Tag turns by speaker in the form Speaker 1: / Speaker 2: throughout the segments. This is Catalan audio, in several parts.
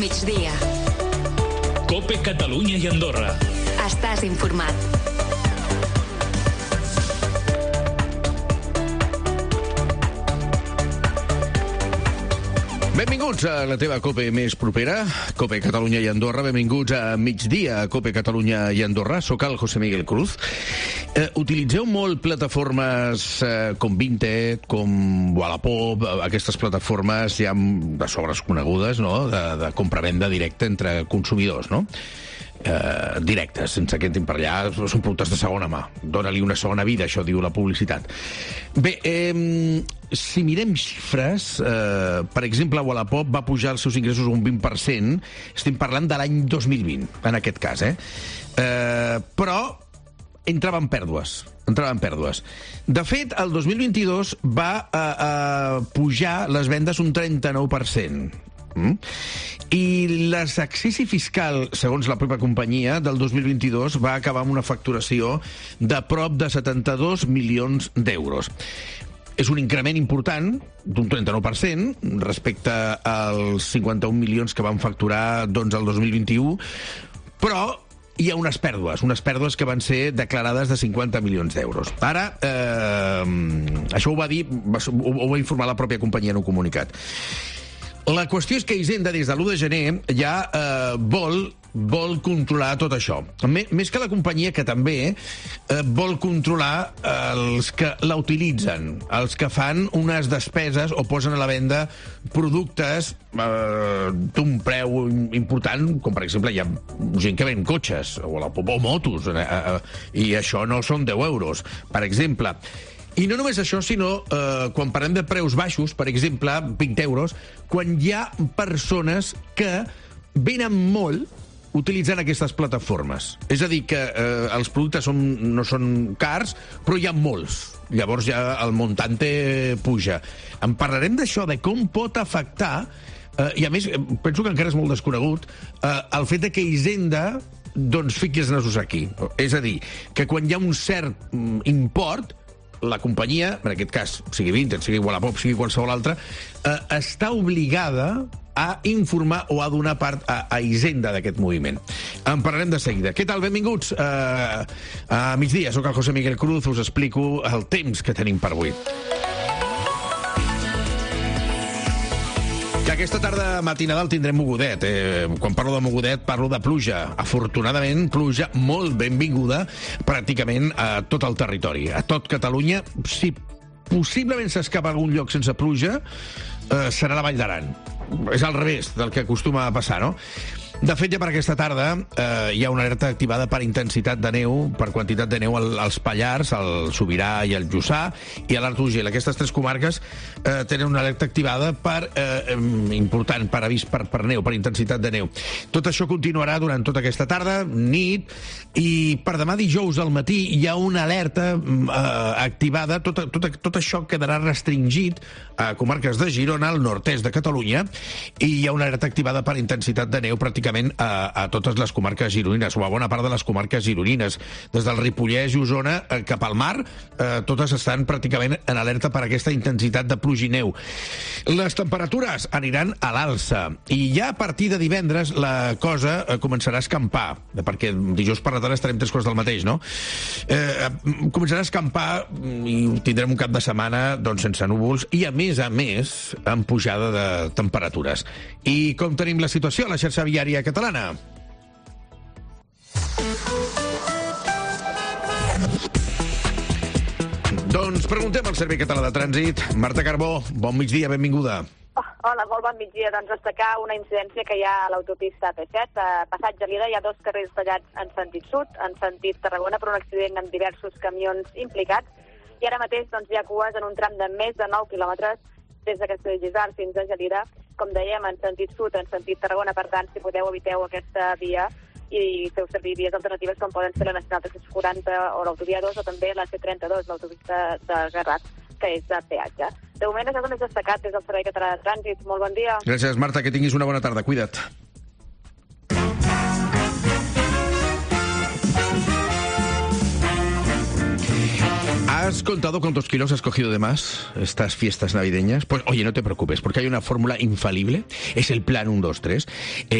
Speaker 1: migdia.
Speaker 2: COPE Catalunya i Andorra.
Speaker 1: Estàs informat.
Speaker 3: Benvinguts a la teva COPE més propera, COPE Catalunya i Andorra. Benvinguts a migdia a COPE Catalunya i Andorra. Soc el José Miguel Cruz. Utilitzeu molt plataformes com Vinted, com Wallapop, aquestes plataformes ja de sobres conegudes, no? de compra-venda directa entre consumidors, no? Directes, sense que entrin per allà, són productes de segona mà. Dóna-li una segona vida, això diu la publicitat. Bé, si mirem xifres, per exemple, Wallapop va pujar els seus ingressos un 20%, estem parlant de l'any 2020, en aquest cas, però entrava en pèrdues. De fet, el 2022 va pujar les vendes un 39%. I l'exercici fiscal, segons la pròpia companyia, del 2022 va acabar amb una facturació de prop de 72 milions d'euros. És un increment important, d'un 39%, respecte als 51 milions que van facturar doncs, el 2021, però hi ha unes pèrdues que van ser declarades de 50 milions d'euros. Ara, això ho va informar la pròpia companyia en un comunicat. La qüestió és que Hisenda, des de l'1 de gener, ja vol controlar tot això. Més que la companyia, que també vol controlar els que la utilitzen, els que fan unes despeses o posen a la venda productes d'un preu important, com per exemple hi ha gent que ven cotxes o motos, i això no són 10 euros, per exemple. I no només això, sinó quan parlem de preus baixos, per exemple, 20 euros, quan hi ha persones que venen molt utilitzant aquestes plataformes. És a dir, que els productes no són cars, però hi ha molts. Llavors ja el montante puja. En parlarem d'això, de com pot afectar, i a més, penso que encara és molt desconegut, el fet de que Hisenda doncs fiqui els nassos aquí. És a dir, que quan hi ha un cert import, la companyia, en aquest cas, sigui Vinted, sigui Wallapop, sigui qualsevol altra, està obligada a informar o a donar part a Hisenda d'aquest moviment. En parlarem de seguida. Què tal? Benvinguts a migdia. Soc el José Miguel Cruz, us explico el temps que tenim per avui. Que aquesta tarda matinada el tindrem mogudet. Quan parlo de mogudet, parlo de pluja. Afortunadament, pluja molt benvinguda pràcticament a tot el territori, a tot Catalunya. Si possiblement s'escapa algun lloc sense pluja, serà la Vall d'Aran. És al revés del que acostuma a passar, no? De fet, ja per aquesta tarda hi ha una alerta activada per intensitat de neu, per quantitat de neu als Pallars, al Sobirà i al Lluçà, i a l'Alt Urgell. Aquestes tres comarques tenen una alerta activada important, per avís per neu, per intensitat de neu. Tot això continuarà durant tota aquesta tarda, nit, i per demà dijous al matí hi ha una alerta activada. Tot això quedarà restringit a comarques de Girona, al nord-est de Catalunya, i hi ha una alerta activada per intensitat de neu pràcticament a totes les comarques gironines, o a bona part de les comarques gironines. Des del Ripollès i Osona cap al mar, totes estan pràcticament en alerta per aquesta intensitat de pluja i neu. Les temperatures aniran a l'alça, i ja a partir de divendres la cosa començarà a escampar, perquè dijous per la tarda estarem 3 quarts del mateix, no? Començarà a escampar i tindrem un cap de setmana doncs, sense núvols i, a més, amb pujada de temperatures. I com tenim la situació a la xarxa viària catalana? Doncs preguntem al Servei Català de Trànsit. Marta Carbó, bon migdia, benvinguda.
Speaker 4: Hola, molt bon migdia. Doncs destacar una incidència que hi ha a l'autopista P7. A Passat Gelida hi ha 2 carrils tallats en sentit sud, en sentit Tarragona, per un accident amb diversos camions implicats. I ara mateix doncs, hi ha cues en un tram de més de 9 quilòmetres des de Castellgisar fins a Gelida, com dèiem, en sentit sud, en sentit Tarragona. Per tant, si podeu, eviteu aquesta via i feu servir vies alternatives com poden ser la Nacional 340 o l'Autovia 2 o també la C32, l'autopista de Garraf, que és de peatge. De moment, això és el més destacat des del Servei Català de Trànsit. Molt bon dia.
Speaker 3: Gràcies, Marta, que tinguis una bona tarda. Cuida't. has contado cuántos kilos has cogido de más estas fiestas navideñas? Pues oye, no te preocupes, porque hay una fórmula infalible, es el plan 1-2-3.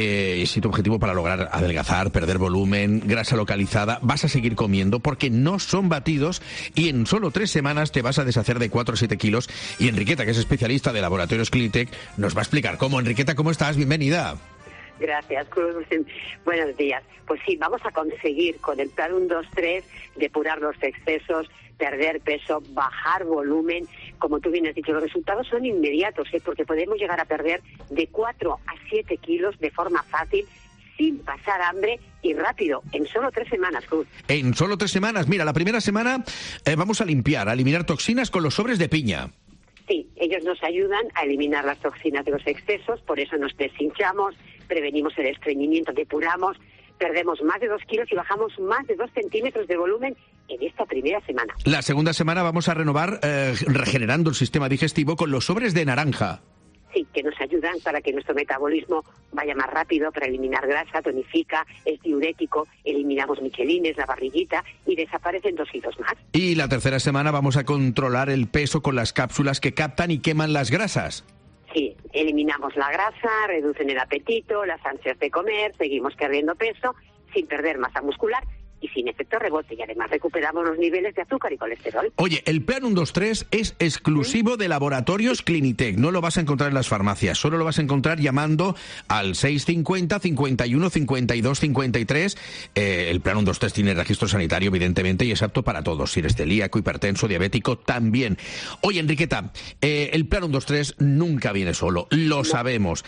Speaker 3: Si tu objetivo para lograr adelgazar, perder volumen, grasa localizada, vas a seguir comiendo porque no son batidos y en solo 3 semanas te vas a deshacer de 4 o 7 kilos. Y Enriqueta, que es especialista de Laboratorios Clinitec, nos va a explicar cómo. Enriqueta, ¿cómo estás? Bienvenida.
Speaker 1: Gracias, Cruz. Buenos días. Pues sí, vamos a conseguir con el plan 1-2-3 depurar los excesos, perder peso, bajar volumen. Como tú bien has dicho, los resultados son inmediatos, porque podemos llegar a perder de 4 a 7 kilos de forma fácil, sin pasar hambre y rápido, en solo 3 semanas, Cruz.
Speaker 3: En solo 3 semanas. Mira, la primera semana vamos a limpiar, a eliminar toxinas con los sobres de piña.
Speaker 1: Sí, ellos nos ayudan a eliminar las toxinas de los excesos, por eso nos deshinchamos, prevenimos el estreñimiento, depuramos, perdemos más de 2 kilos y bajamos más de 2 centímetros de volumen en esta primera semana.
Speaker 3: La segunda semana vamos a renovar, regenerando el sistema digestivo con los sobres de naranja.
Speaker 1: Sí, que nos ayudan para que nuestro metabolismo vaya más rápido, para eliminar grasa, tonifica, es diurético, eliminamos michelines, la barriguita y desaparecen 2 kilos más.
Speaker 3: Y la tercera semana vamos a controlar el peso con las cápsulas que captan y queman las grasas.
Speaker 1: Sí, eliminamos la grasa, reducen el apetito, las ansias de comer, seguimos perdiendo peso sin perder masa muscular y sin efecto rebote, y además recuperamos los niveles de azúcar y colesterol.
Speaker 3: Oye, el plan 1-2-3 es exclusivo de Laboratorios Clinitec, no lo vas a encontrar en las farmacias, solo lo vas a encontrar llamando al 650 51 52 53. El plan 1-2-3 tiene registro sanitario, evidentemente, y es apto para todos, si eres celíaco, hipertenso, diabético, también. Oye, Enriqueta, el plan 1-2-3 nunca viene solo, lo sabemos.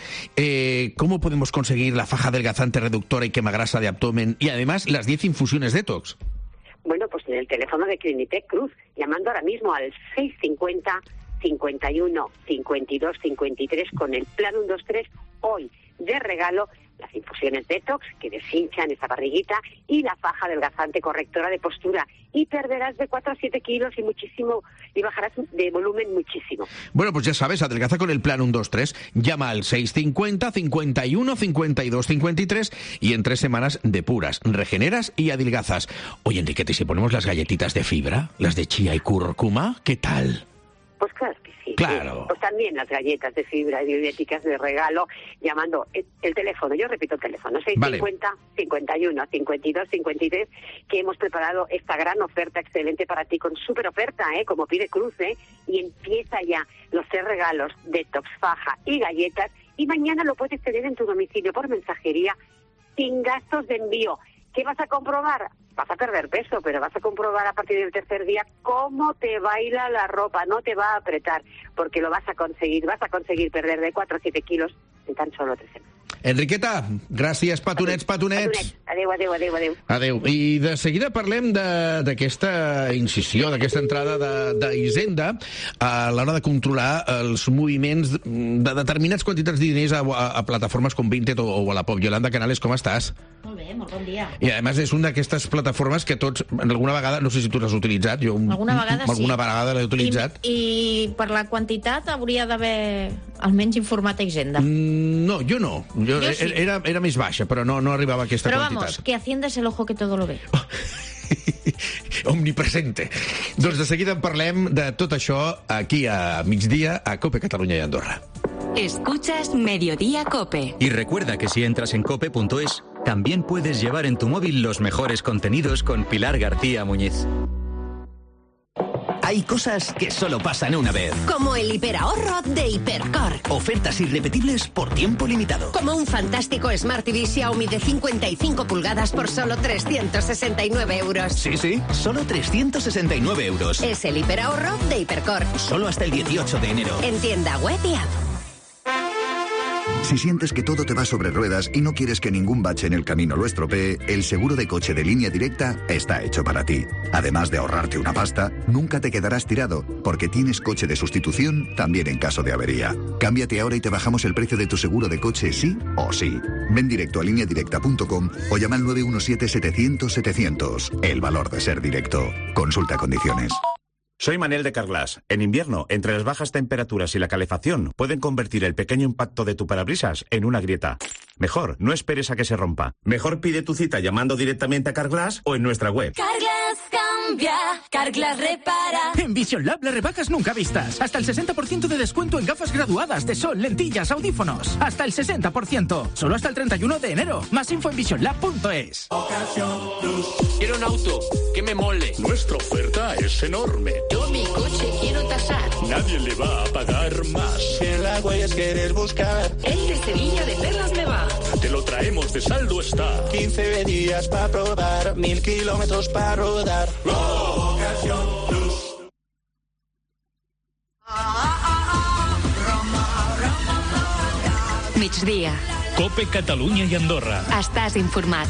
Speaker 3: ¿Cómo podemos conseguir la faja adelgazante, reductora y quemagrasa de abdomen y además las 10 infusiones detox?
Speaker 1: Bueno, pues en el teléfono de Clinitec, Cruz, llamando ahora mismo al 650 51 52 53 con el plan 1-2-3, hoy de regalo las infusiones detox que deshinchan esa barriguita y la faja adelgazante correctora de postura, y perderás de 4 a 7 kilos y bajarás de volumen muchísimo.
Speaker 3: Bueno, pues ya sabes, adelgaza con el plan 1-2-3, llama al 650 51 52 53 y en 3 semanas depuras, regeneras y adelgazas. Oye, Enriqueta, ¿y si ponemos las galletitas de fibra, las de chía y cúrcuma, qué tal?
Speaker 1: Pues claro que sí.
Speaker 3: Claro.
Speaker 1: Pues también las galletas de fibra diuréticas de regalo, llamando el teléfono, yo repito el teléfono, 650 vale. 51 52 53, que hemos preparado esta gran oferta excelente para ti, con súper oferta, como pide Cruz, y empieza ya los 3 regalos, detox, faja y galletas, y mañana lo puedes tener en tu domicilio por mensajería, sin gastos de envío. ¿Qué vas a comprobar? Vas a perder peso, pero vas a comprobar a partir del 3er día cómo te baila la ropa, no te va a apretar, porque lo vas a conseguir perder de 4 a 7 kilos en tan solo 3 semanas.
Speaker 3: Enriqueta, gràcies, petonets.
Speaker 1: Adéu.
Speaker 3: Adéu. I de seguida parlem d'aquesta incisió, d'aquesta entrada d'Hisenda a l'hora de controlar els moviments de determinats quantitats de diners a plataformes com Vinted o a la Pop. Yolanda Canales, com estàs?
Speaker 5: Molt bé, molt bon dia.
Speaker 3: I a més és una d'aquestes plataformes que tots, alguna vegada, no sé si tu l'has utilitzat, jo
Speaker 5: alguna vegada sí.
Speaker 3: Alguna vegada l'he utilitzat.
Speaker 5: I per la quantitat hauria d'haver almenys informat a Hisenda.
Speaker 3: No, jo no. Jo sí. Era més baixa, però no arribava a aquesta quantitat.
Speaker 5: Però vamos, que Hacienda es el ojo que todo lo ve.
Speaker 3: Omnipresente. Doncs de seguida en parlem de tot això aquí a migdia a COPE Catalunya i Andorra.
Speaker 6: Escuchas Mediodía COPE.
Speaker 7: Y recuerda que si entras en cope.es, también puedes llevar en tu móvil los mejores contenidos con Pilar García Muñiz.
Speaker 8: Hay cosas que solo pasan una vez.
Speaker 6: Como el hiperahorro de Hipercor.
Speaker 8: Ofertas irrepetibles por tiempo limitado.
Speaker 6: Como un fantástico Smart TV Xiaomi de 55 pulgadas por solo 369 euros.
Speaker 8: Sí, solo 369 euros.
Speaker 6: Es el hiperahorro de Hipercor.
Speaker 8: Solo hasta el 18 de enero.
Speaker 6: En tienda web y app.
Speaker 9: Si sientes que todo te va sobre ruedas y no quieres que ningún bache en el camino lo estropee, el seguro de coche de Línea Directa está hecho para ti. Además de ahorrarte una pasta, nunca te quedarás tirado, porque tienes coche de sustitución también en caso de avería. Cámbiate ahora y te bajamos el precio de tu seguro de coche sí o sí. Ven directo a lineadirecta.com o llama al 917-700-700. El valor de ser directo. Consulta condiciones.
Speaker 10: Soy Manel de Carglass. En invierno, entre las bajas temperaturas y la calefacción, pueden convertir el pequeño impacto de tu parabrisas en una grieta. Mejor, no esperes a que se rompa. Mejor pide tu cita llamando directamente a Carglass o en nuestra web.
Speaker 6: Carglass
Speaker 11: cambia, Carglass repara.
Speaker 12: En Vision Lab las rebajas nunca vistas. Hasta el 60% de descuento en gafas graduadas de sol, lentillas, audífonos. Hasta el 60%. Solo hasta el 31 de enero. Más info en visionlab.es.
Speaker 13: Quiero un auto que me mole.
Speaker 2: Nuestra oferta es enorme.
Speaker 11: Yo mi coche quiero tasar.
Speaker 2: Nadie le va a pagar más.
Speaker 14: Si en la huellas quieres buscar,
Speaker 11: El de Sevilla de Perlas me va.
Speaker 2: Te lo traemos de saldo está.
Speaker 14: 15 días para probar, 1000 kilómetros para rodar. Ocasión Plus.
Speaker 6: Migdia.
Speaker 2: Cope Catalunya i Andorra.
Speaker 6: Estàs informat.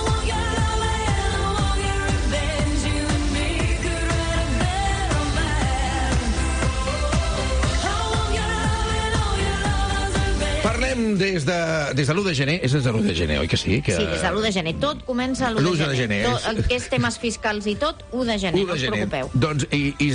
Speaker 3: Parlem des de l'1 de gener. És des de l'1 de gener, oi que sí?
Speaker 5: Sí, des de l'1 de gener. Tot comença l'1 de gener. Aquests temes fiscals i tot, 1 de gener, no us preocupeu.
Speaker 3: Doncs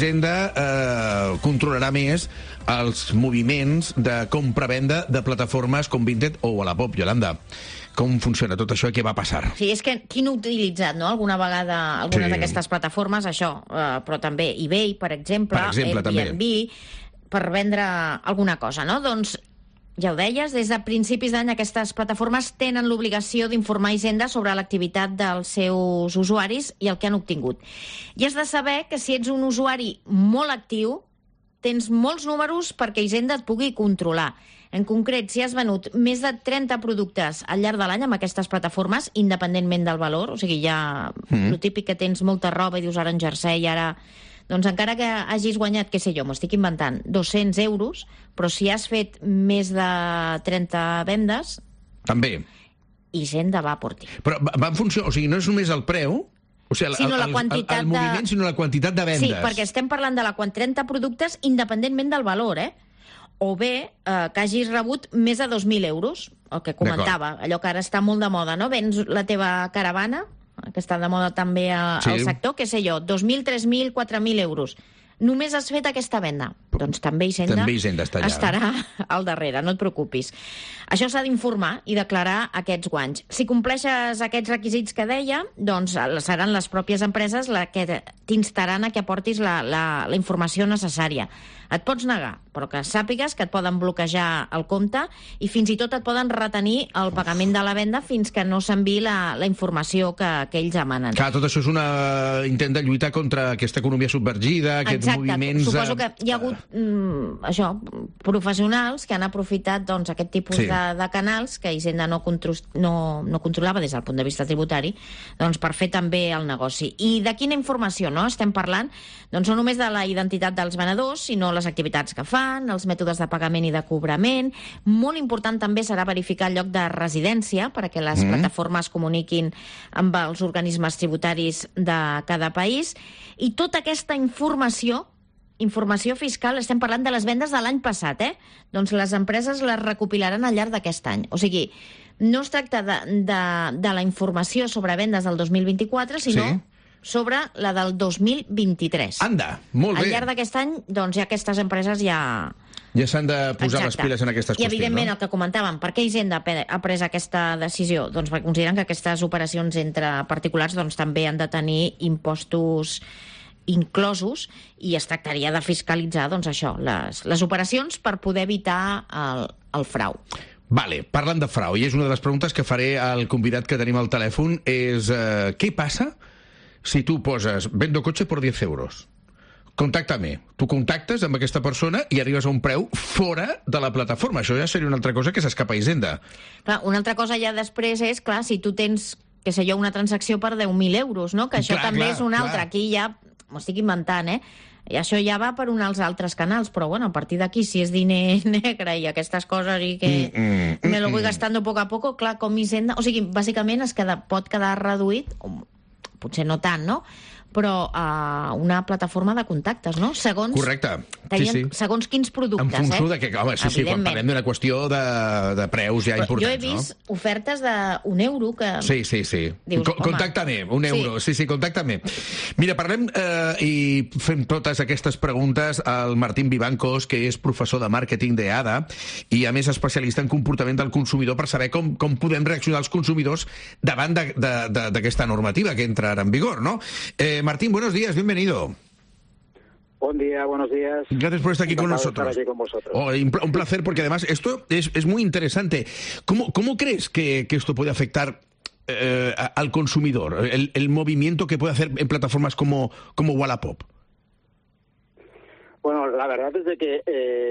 Speaker 3: Hisenda controlarà més els moviments de compra-venda de plataformes com Vinted o Wallapop. Yolanda, com funciona tot això i què va passar?
Speaker 5: Sí, és que qui no ha utilitzat, no?, alguna vegada algunes d'aquestes plataformes, això, però també eBay, per exemple Airbnb, per vendre alguna cosa, no? Doncs ja ho deies, des de principis d'any aquestes plataformes tenen l'obligació d'informar Hisenda sobre l'activitat dels seus usuaris i el que han obtingut. I has de saber que si ets un usuari molt actiu, tens molts números perquè Hisenda et pugui controlar. En concret, si has venut més de 30 productes al llarg de l'any amb aquestes plataformes, independentment del valor, o sigui, ja el típic que tens molta roba i dius ara en jersei, ara... Doncs encara que hagis guanyat, què sé jo, m'estic inventant, 200 euros, però si has fet més de 30 vendes...
Speaker 3: També.
Speaker 5: Hisenda va per ti.
Speaker 3: Però va en funció, o sigui, no és només el preu, o sigui, el moviment, sinó la quantitat de vendes.
Speaker 5: Sí, perquè estem parlant de 30 productes independentment del valor, o bé que hagis rebut més de 2.000 euros, el que comentava, allò que ara està molt de moda, no? Vens la teva caravana, que està de moda també al sector, què sé jo, 2.000, 3.000, 4.000 euros. Només has fet aquesta venda. Doncs també Hisenda estarà al darrere, no et preocupis. Això s'ha d'informar i declarar aquests guanys. Si compleixes aquests requisits que deia, doncs seran les pròpies empreses les que t'instaran a que aportis la informació necessària. Et pots negar, però que sàpigues que et poden bloquejar el compte i fins i tot et poden retenir el pagament de la venda fins que no s'enviï la informació que ells demanen.
Speaker 3: Clar, tot això és un intent de lluitar contra aquesta economia subvergida, aquests moviments...
Speaker 5: Exacte, suposo que hi ha hagut professionals que han aprofitat doncs, aquest tipus de canals que Hisenda no controlava des del punt de vista tributari, doncs, per fer també el negoci. I de quina informació estem parlant? Doncs no només de la identitat dels venedors, sinó les activitats que fan, els mètodes de pagament i de cobrament. Molt important també serà verificar el lloc de residència perquè les plataformes comuniquin amb els organismes tributaris de cada país. I tota aquesta informació fiscal, estem parlant de les vendes de l'any passat, doncs les empreses les recopilaran al llarg d'aquest any. O sigui, no es tracta de la informació sobre vendes del 2024, sinó sobre la del 2023.
Speaker 3: Anda, molt bé.
Speaker 5: Al llarg d'aquest any, doncs ja aquestes empreses ja
Speaker 3: s'han de posar les piles en aquestes qüestions.
Speaker 5: I evidentment el que comentàvem, per què Hisenda ha pres aquesta decisió? Doncs perquè consideren que aquestes operacions entre particulars doncs també han de tenir impostos inclosos i es tractaria de fiscalitzar doncs això, les operacions per poder evitar el frau.
Speaker 3: Vale, parlant de frau, i és una de les preguntes que faré al convidat que tenim al telèfon, és què passa si tu poses vendo cotxe por 10 euros? Contáctame. Tu contactes amb aquesta persona i arribes a un preu fora de la plataforma. Això ja seria una altra cosa que s'escapa a Hisenda.
Speaker 5: Clar, una altra cosa ja després és, clar, si tu tens, què sé jo, una transacció per 10.000 euros, no? Que això també és una altra. Aquí ja m'ho estic inventant, I això ja va per uns altres canals, però bueno, a partir d'aquí, si és diner negre i aquestes coses i que me lo voy gastando poco a poco, clar, com Hisenda... O sigui, bàsicament pot quedar reduït, potser no tant, no?, però una plataforma de contactes, no? Segons...
Speaker 3: Correcte.
Speaker 5: Segons quins productes,
Speaker 3: En funció de que, home, quan parlem d'una qüestió de preus ja importants, no?
Speaker 5: Jo he vist ofertes d'1 euro que...
Speaker 3: Sí.
Speaker 5: Dius,
Speaker 3: contacta-me, 1 euro. Sí, contacta-me. Mira, parlem i fem totes aquestes preguntes al Martín Vivancos, que és professor de màrqueting d'EADA i, a més, especialista en comportament del consumidor per saber com podem reaccionar els consumidors davant d'aquesta normativa que entra ara en vigor, no? Martín, buenos días, bienvenido.
Speaker 15: Buen día, buenos días.
Speaker 3: Gracias por estar aquí con nosotros.
Speaker 15: Estar aquí con vosotros.
Speaker 3: Un placer, porque además esto es muy interesante. ¿Cómo crees que esto puede afectar al consumidor? El movimiento que puede hacer en plataformas como Wallapop.
Speaker 15: Bueno, la verdad es de que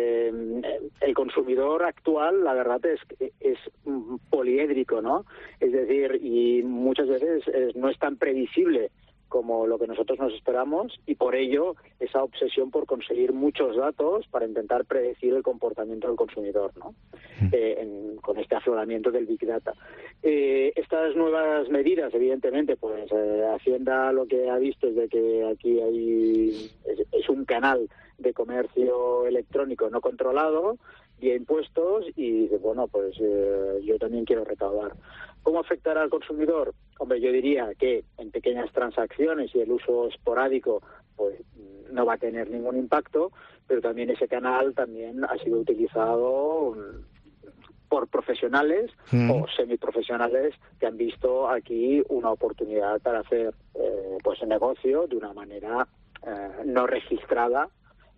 Speaker 15: el consumidor actual, la verdad es poliédrico, ¿no? Es decir, y muchas veces no es tan previsible como lo que nosotros nos esperamos, y por ello esa obsesión por conseguir muchos datos para intentar predecir el comportamiento del consumidor, ¿no? Con este afloramiento del Big Data. Estas nuevas medidas, evidentemente, pues Hacienda lo que ha visto es de que aquí es un canal de comercio electrónico no controlado, vía impuestos, y bueno, pues yo también quiero recaudar. ¿Cómo afectará al consumidor? Hombre, yo diría que en pequeñas transacciones y el uso esporádico pues no va a tener ningún impacto, pero también ese canal también ha sido utilizado por profesionales o semiprofesionales que han visto aquí una oportunidad para hacer pues negocio de una manera no registrada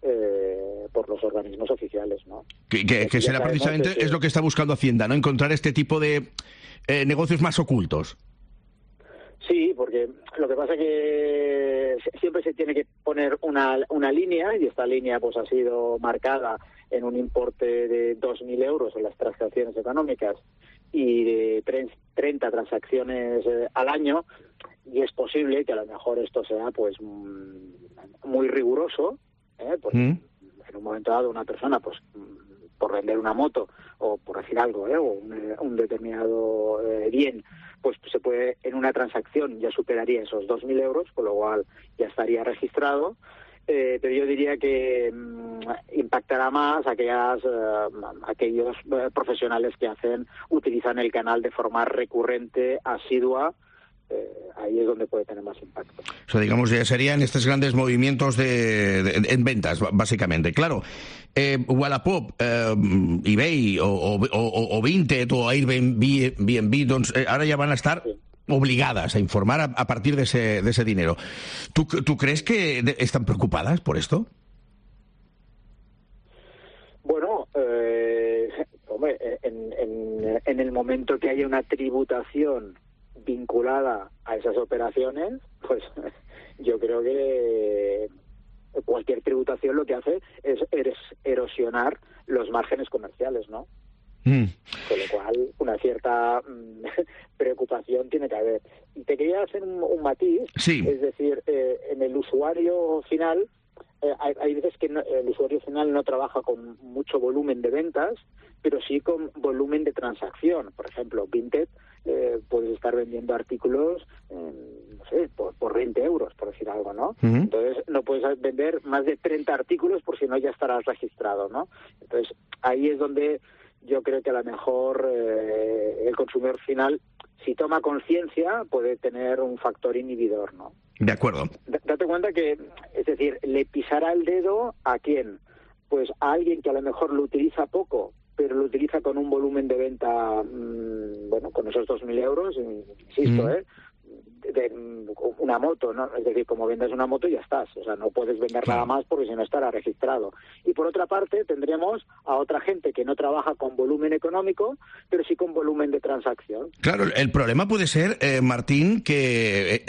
Speaker 15: por los organismos oficiales, ¿no?
Speaker 3: Que será precisamente es lo que está buscando Hacienda, ¿no? Encontrar este tipo de negocios más ocultos.
Speaker 15: Sí, porque lo que pasa es que siempre se tiene que poner una línea, y esta línea pues ha sido marcada en un importe de 2.000 euros en las transacciones económicas y de 30 transacciones al año, y es posible que a lo mejor esto sea pues muy riguroso, porque en un momento dado una persona pues por vender una moto o por decir algo, o un determinado bien, pues se puede, en una transacción ya superaría esos 2.000 euros, con lo cual ya estaría registrado, pero yo diría que impactará más aquellos profesionales que utilizan el canal de forma recurrente, asidua. Ahí es donde puede tener más impacto.
Speaker 3: O sea, digamos, ya serían estos grandes movimientos en ventas, básicamente. Claro, Wallapop, eBay o Vinted o Airbnb, doncs, ahora ya van a estar obligadas a informar a partir de ese dinero. ¿Tú crees que están preocupadas por esto?
Speaker 15: Bueno, hombre, en el momento que haya una tributación vinculada a esas operaciones, pues yo creo que cualquier tributación lo que hace es erosionar los márgenes comerciales, ¿no? Con lo cual una cierta preocupación tiene que haber. Y te quería hacer un matiz, es decir, en el usuario final, hay veces que el usuario final no trabaja con mucho volumen de ventas, pero sí con volumen de transacción. Por ejemplo, Vinted, puedes estar vendiendo artículos, no sé, por 20 euros, por decir algo, ¿no? Entonces no puedes vender más de 30 artículos por si no ya estarás registrado, ¿no? Entonces ahí es donde yo creo que a lo mejor el consumidor final, si toma conciencia, puede tener un factor inhibidor, ¿no?
Speaker 3: De acuerdo.
Speaker 15: Date cuenta que, es decir, le pisará el dedo ¿a quién? Pues a alguien que a lo mejor lo utiliza poco, pero lo utiliza con un volumen de venta, bueno, con esos 2.000 euros, insisto, de una moto, ¿no? Es decir, como vendes una moto ya estás, o sea, no puedes vender nada más porque si no estará registrado. Y por otra parte tendremos a otra gente que no trabaja con volumen económico, pero sí con volumen de transacción.
Speaker 3: Claro, el problema puede ser, Martín, que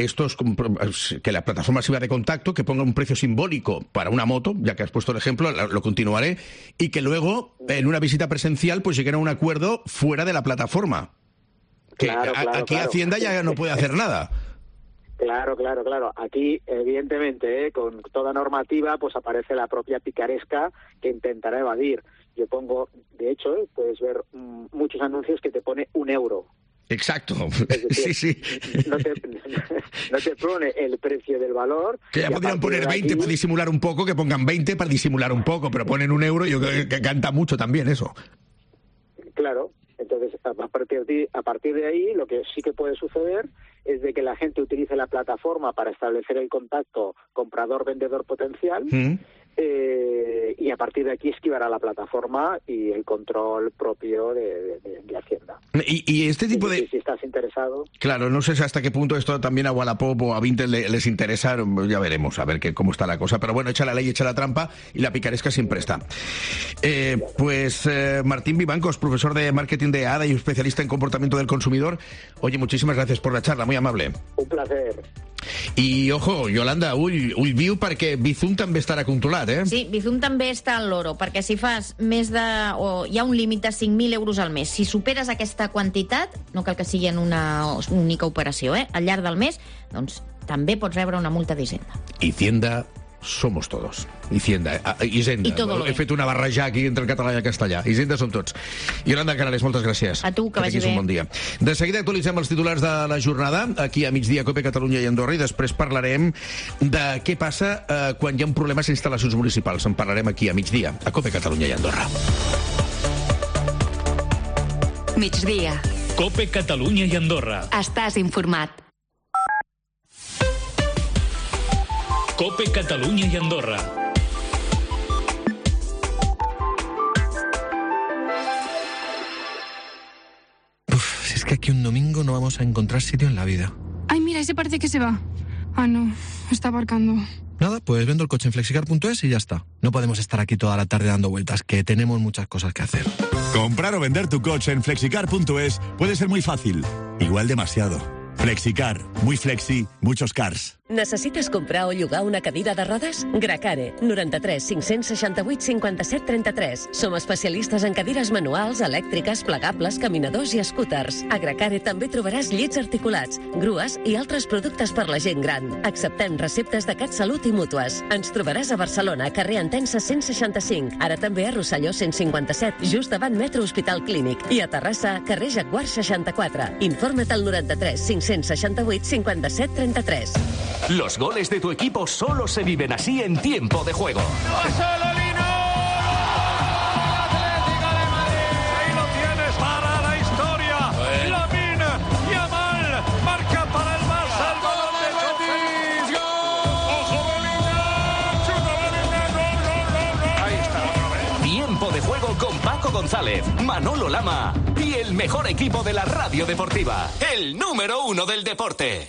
Speaker 3: que la plataforma masiva de contacto que ponga un precio simbólico para una moto, ya que has puesto el ejemplo, lo continuaré, y que luego en una visita presencial pues lleguen a un acuerdo fuera de la plataforma. Que aquí Hacienda ya no puede hacer nada.
Speaker 15: Claro. Aquí, evidentemente, con toda normativa, pues aparece la propia picaresca que intentará evadir. Yo pongo, de hecho, puedes ver muchos anuncios que te pone 1 euro.
Speaker 3: Exacto.
Speaker 15: Es decir,
Speaker 3: sí.
Speaker 15: No te pone el precio del valor.
Speaker 3: Que ya podrían poner 20 para disimular un poco, que pongan 20 para disimular un poco, pero ponen 1 euro y yo creo que canta mucho también eso.
Speaker 15: Claro. Entonces, a partir de ahí, lo que sí que puede suceder es de que la gente utilice la plataforma para establecer el contacto comprador-vendedor potencial, y a partir de aquí esquivará la plataforma y el control propio de Hacienda.
Speaker 3: Y este tipo de...
Speaker 15: Si estás interesado pasado.
Speaker 3: Claro, no sé hasta qué punto esto también a Wallapop o a Vinted les interesa, ya veremos, a ver cómo está la cosa. Pero bueno, echa la ley, echa la trampa y la picaresca siempre está. Martín Vivancos, profesor de marketing de ADA y especialista en comportamiento del consumidor. Oye, muchísimas gracias por la charla, muy amable.
Speaker 15: Un placer.
Speaker 3: I, ojo, Yolanda, ull viu perquè Bizum també estarà controlat, eh?
Speaker 5: Sí, Bizum també està al loro, perquè si fas més de... hi ha un límit de 5.000 euros al mes. Si superes aquesta quantitat, no cal que sigui en una única operació, al llarg del mes, doncs també pots rebre una multa d'Hisenda.
Speaker 3: Hisenda somos todos. Hisenda. He fet una barreja aquí entre el català i el castellà. Hisenda som tots. Yolanda Canales, moltes gràcies.
Speaker 5: A tu, que vagi bé.
Speaker 3: Un bon dia. De seguida actualitzem els titulars de la jornada, aquí a migdia, Cope, Catalunya i Andorra, i després parlarem de què passa quan hi ha un problema a instal·lacions municipals. En parlarem aquí a migdia, a Cope, Catalunya i Andorra.
Speaker 11: Migdia.
Speaker 2: Cope, Catalunya i Andorra.
Speaker 11: Estàs informat.
Speaker 2: Cope, Catalunya i Andorra.
Speaker 16: Si es que aquí un domingo no vamos a encontrar sitio en la vida.
Speaker 17: Ay, mira, ese parece que se va. Ah, no, está aparcando.
Speaker 16: Nada, pues vendo el coche en flexicar.es y ya está. No podemos estar aquí toda la tarde dando vueltas, que tenemos muchas cosas que hacer.
Speaker 18: Comprar o vender tu coche en flexicar.es puede ser muy fácil, igual demasiado. Flexicar, muy flexi, muchos cars.
Speaker 19: Necessites comprar o llogar una cadira de rodes? Gracare, 93 568 57 33. Som especialistes en cadires manuals, elèctriques, plegables, caminadors i scooters. A Gracare també trobaràs llits articulats, grues i altres productes per la gent gran. Acceptem receptes de CatSalut i mútues. Ens trobaràs a Barcelona, carrer Entença 165. Ara també a Rosselló 157, just davant Metro Hospital Clínic. I a Terrassa, carrer Jaguar 64. Informa't al 93 568 57 33.
Speaker 20: Los goles de tu equipo solo se viven así en tiempo de juego.
Speaker 21: ¡Barcelona! Atlético de Madrid. Ahí lo tienes para la historia. Lamine Yamal marca para el Barça. El balón de Betis. ¡Ojo, Bellingham! ¡Chuta Bellingham! Ahí está otra vez.
Speaker 20: Tiempo de juego con Paco González, Manolo Lama y el mejor equipo de la radio deportiva. El número 1 del deporte.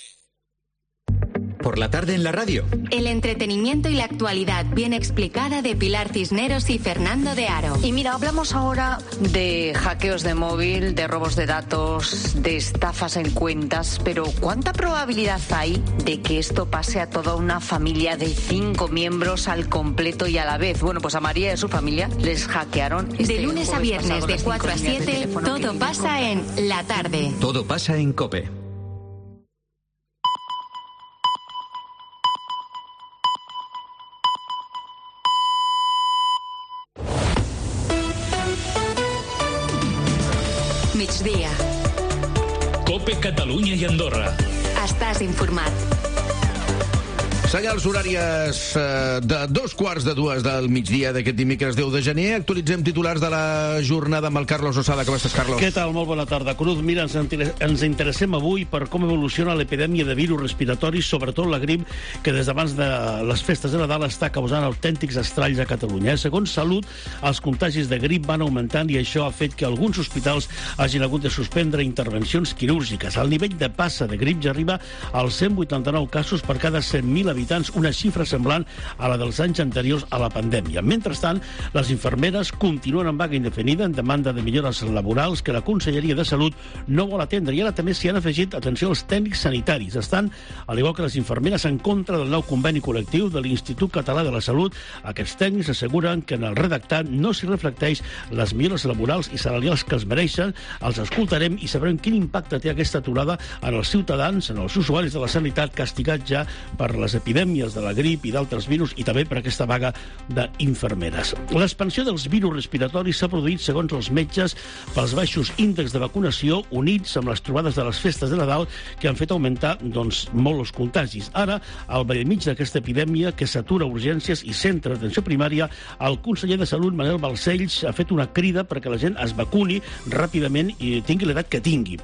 Speaker 7: Por la tarde en la radio.
Speaker 11: El entretenimiento y la actualidad bien explicada de Pilar Cisneros y Fernando de Aro.
Speaker 22: Y mira, hablamos ahora de hackeos de móvil, de robos de datos, de estafas en cuentas, pero ¿cuánta probabilidad hay de que esto pase a toda una familia de 5 miembros al completo y a la vez? Bueno, pues a María y a su familia les hackearon.
Speaker 11: De lunes a viernes de 4 a 7, todo pasa en La Tarde.
Speaker 7: Todo pasa en COPE.
Speaker 11: Migdia.
Speaker 2: Cope, Catalunya i Andorra.
Speaker 11: Estàs informat.
Speaker 3: Senyals horàries de 2:15 del migdia d'aquest dimecres 10 de gener. Actualitzem titulars de la jornada amb el Carlos Osada. Com estàs, Carlos?
Speaker 23: Què tal? Molt bona tarda, Cruz. Mira, ens interessem avui per com evoluciona l'epidèmia de virus respiratoris, sobretot la grip, que des d'abans de les festes de Nadal està causant autèntics estralls a Catalunya. Segons Salut, els contagis de grip van augmentant i això ha fet que alguns hospitals hagin hagut de suspendre intervencions quirúrgiques. El nivell de passa de grip ja arriba als 189 casos per cada 100.000 habitants, una xifra semblant a la dels anys anteriors a la pandèmia. Mentrestant, les infermeres continuen en vaga indefinida en demanda de millores laborals que la Conselleria de Salut no vol atendre, i ara també s'hi han afegit, atenció, els tècnics sanitaris. Estan, al igual que les infermeres, en contra del nou conveni col·lectiu de l'Institut Català de la Salut. Aquests tècnics asseguren que en el redactat no s'hi reflecteix les millores laborals i salarials que els mereixen. Els escoltarem i sabrem quin impacte té aquesta aturada en els ciutadans, en els usuaris de la sanitat, castigats ja per les epidèmies de la grip i d'altres virus, i també per aquesta vaga d'infermeres. L'expansió dels virus respiratoris s'ha produït, segons els metges, pels baixos índexs de vacunació units amb les trobades de les festes de Nadal que han fet augmentar molt els contagis. Ara, al bell mig d'aquesta epidèmia que s'atura urgències i centre d'atenció primària, el conseller de Salut, Manel Balcells, ha fet una crida perquè la gent es vacuni ràpidament i tingui l'edat que tingui.